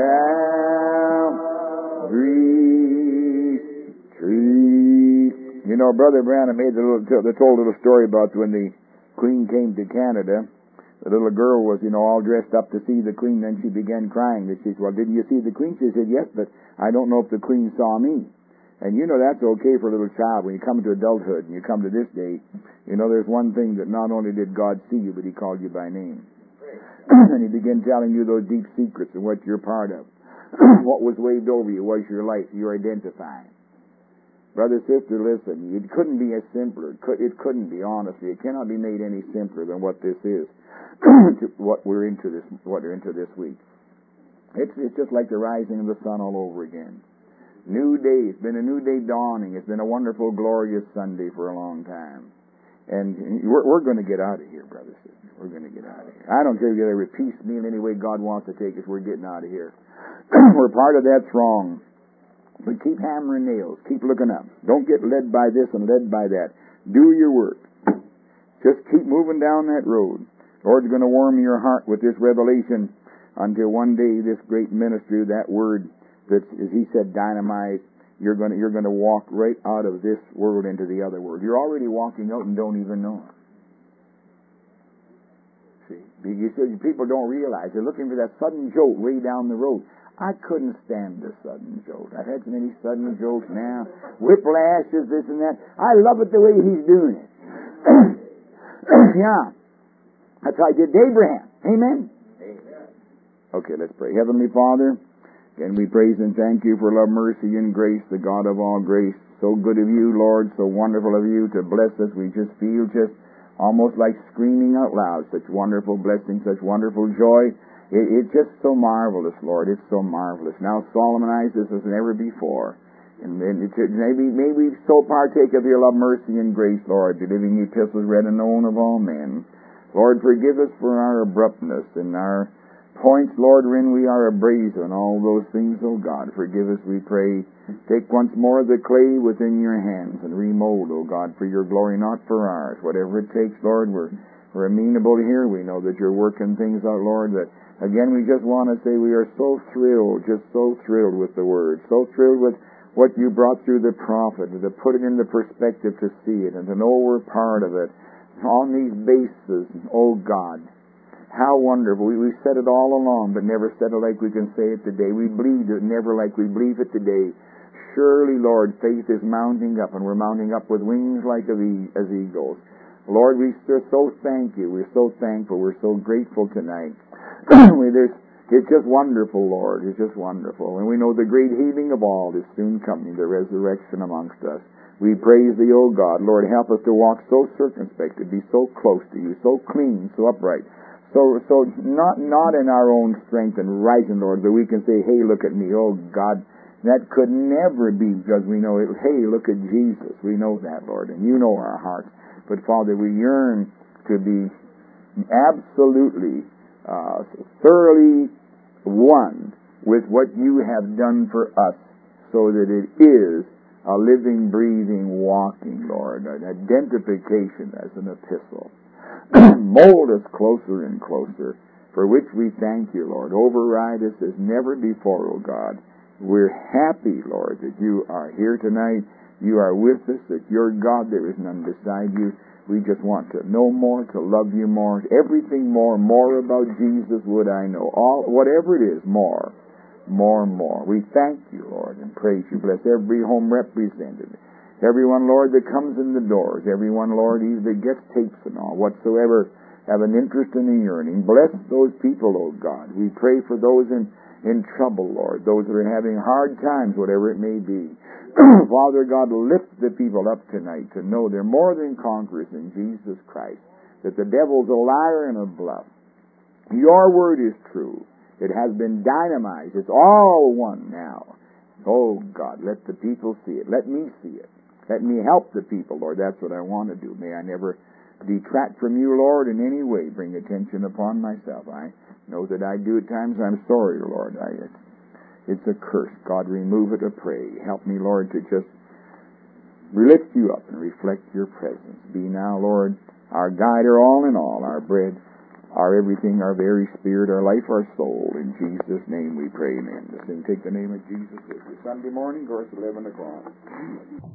Calvary's tree. You know, Brother Branham made they told a little story about when the Queen came to Canada. The little girl was, all dressed up to see the Queen. Then she began crying. And she said, well, didn't you see the Queen? She said, yes, but I don't know if the Queen saw me. And that's okay for a little child. When you come to adulthood and you come to this day, there's one thing that not only did God see you, but He called you by name. And He began telling you those deep secrets of what you're part of. What was waved over you was your life. You're identifying. Brother, sister, listen. It couldn't be as simpler. It couldn't be, honestly. It cannot be made any simpler than what this is. What we're into this week. It's just like the rising of the sun all over again. New day. It's been a new day dawning. It's been a wonderful, glorious Sunday for a long time. And we're going to get out of here, brothers and sisters. We're going to get out of here. I don't care if you're piecemeal any way God wants to take us. We're getting out of here. We're part of that throng. But keep hammering nails. Keep looking up. Don't get led by this and led by that. Do your work. Just keep moving down that road. Lord's going to warm your heart with this revelation until one day this great ministry, that word that, as He said, dynamite, you're going to walk right out of this world into the other world. You're already walking out and don't even know it. See, people don't realize. They're looking for that sudden jolt way down the road. I couldn't stand the sudden jolt. I've had so many sudden jolts now. Whiplashes, this and that. I love it the way He's doing it. Yeah. That's how He did to Abraham. Amen? Amen. Okay, let's pray. Heavenly Father, again we praise and thank You for love, mercy, and grace, the God of all grace. So good of You, Lord, so wonderful of You to bless us. We just feel almost like screaming out loud. Such wonderful blessings, such wonderful joy. It's just so marvelous, Lord. It's so marvelous. Now solemnize this as never before. And then may we so partake of Your love, mercy, and grace, Lord, the living epistles read and known of all men. Lord, forgive us for our abruptness and our points, Lord, wherein we are abrasive and all those things, oh God. Forgive us, we pray. Take once more the clay within Your hands and remold, oh God, for Your glory, not for ours. Whatever it takes, Lord, we're amenable to hear. We know that You're working things out, Lord, that again we just want to say we are so thrilled, just so thrilled with the Word, so thrilled with what You brought through the prophet, to put it in the perspective to see it and to know we're part of it. On these bases, oh God, how wonderful. We've said it all along, but never said it like we can say it today. We believed it never like we believe it today. Surely, Lord, faith is mounting up, and we're mounting up with wings like as eagles. Lord, we so thank You. We're so thankful. We're so grateful tonight. It's just wonderful, Lord. It's just wonderful. And we know the great healing of all is soon coming, the resurrection amongst us. We praise Thee, O God. Lord, help us to walk so circumspect, to be so close to You, so clean, so upright, so not in our own strength and rising, Lord, but we can say, hey, look at me, oh God. That could never be, because we know it. Hey, look at Jesus. We know that, Lord, and You know our hearts. But Father, we yearn to be absolutely, thoroughly one with what You have done for us, so that it is a living, breathing, walking, Lord, an identification as an epistle. Mold us closer and closer, for which we thank You, Lord. Override us as never before, O God. We're happy, Lord, that You are here tonight. You are with us, that You're God, there is none beside You. We just want to know more, to love You more, everything more about Jesus would I know. Whatever it is, more. We thank You, Lord, and praise You. Bless every home represented. Everyone, Lord, that comes in the doors. Everyone, Lord, even that gets tapes and all, whatsoever, have an interest and a yearning. Bless those people, O God. We pray for those in trouble, Lord, those that are having hard times, whatever it may be. Father God, lift the people up tonight to know they're more than conquerors in Jesus Christ, that the devil's a liar and a bluff. Your word is true. It has been dynamized. It's all one now. Oh, God, let the people see it. Let me see it. Let me help the people, Lord. That's what I want to do. May I never detract from You, Lord, in any way. Bring attention upon myself. I know that I do at times. I'm sorry, Lord. It's a curse. God, remove it, I pray. Help me, Lord, to just lift You up and reflect Your presence. Be now, Lord, our guide, our all in all, our bread, our everything, our very spirit, our life, our soul. In Jesus' name we pray, amen. Just take the name of Jesus with you. Sunday morning, of course, 11 o'clock.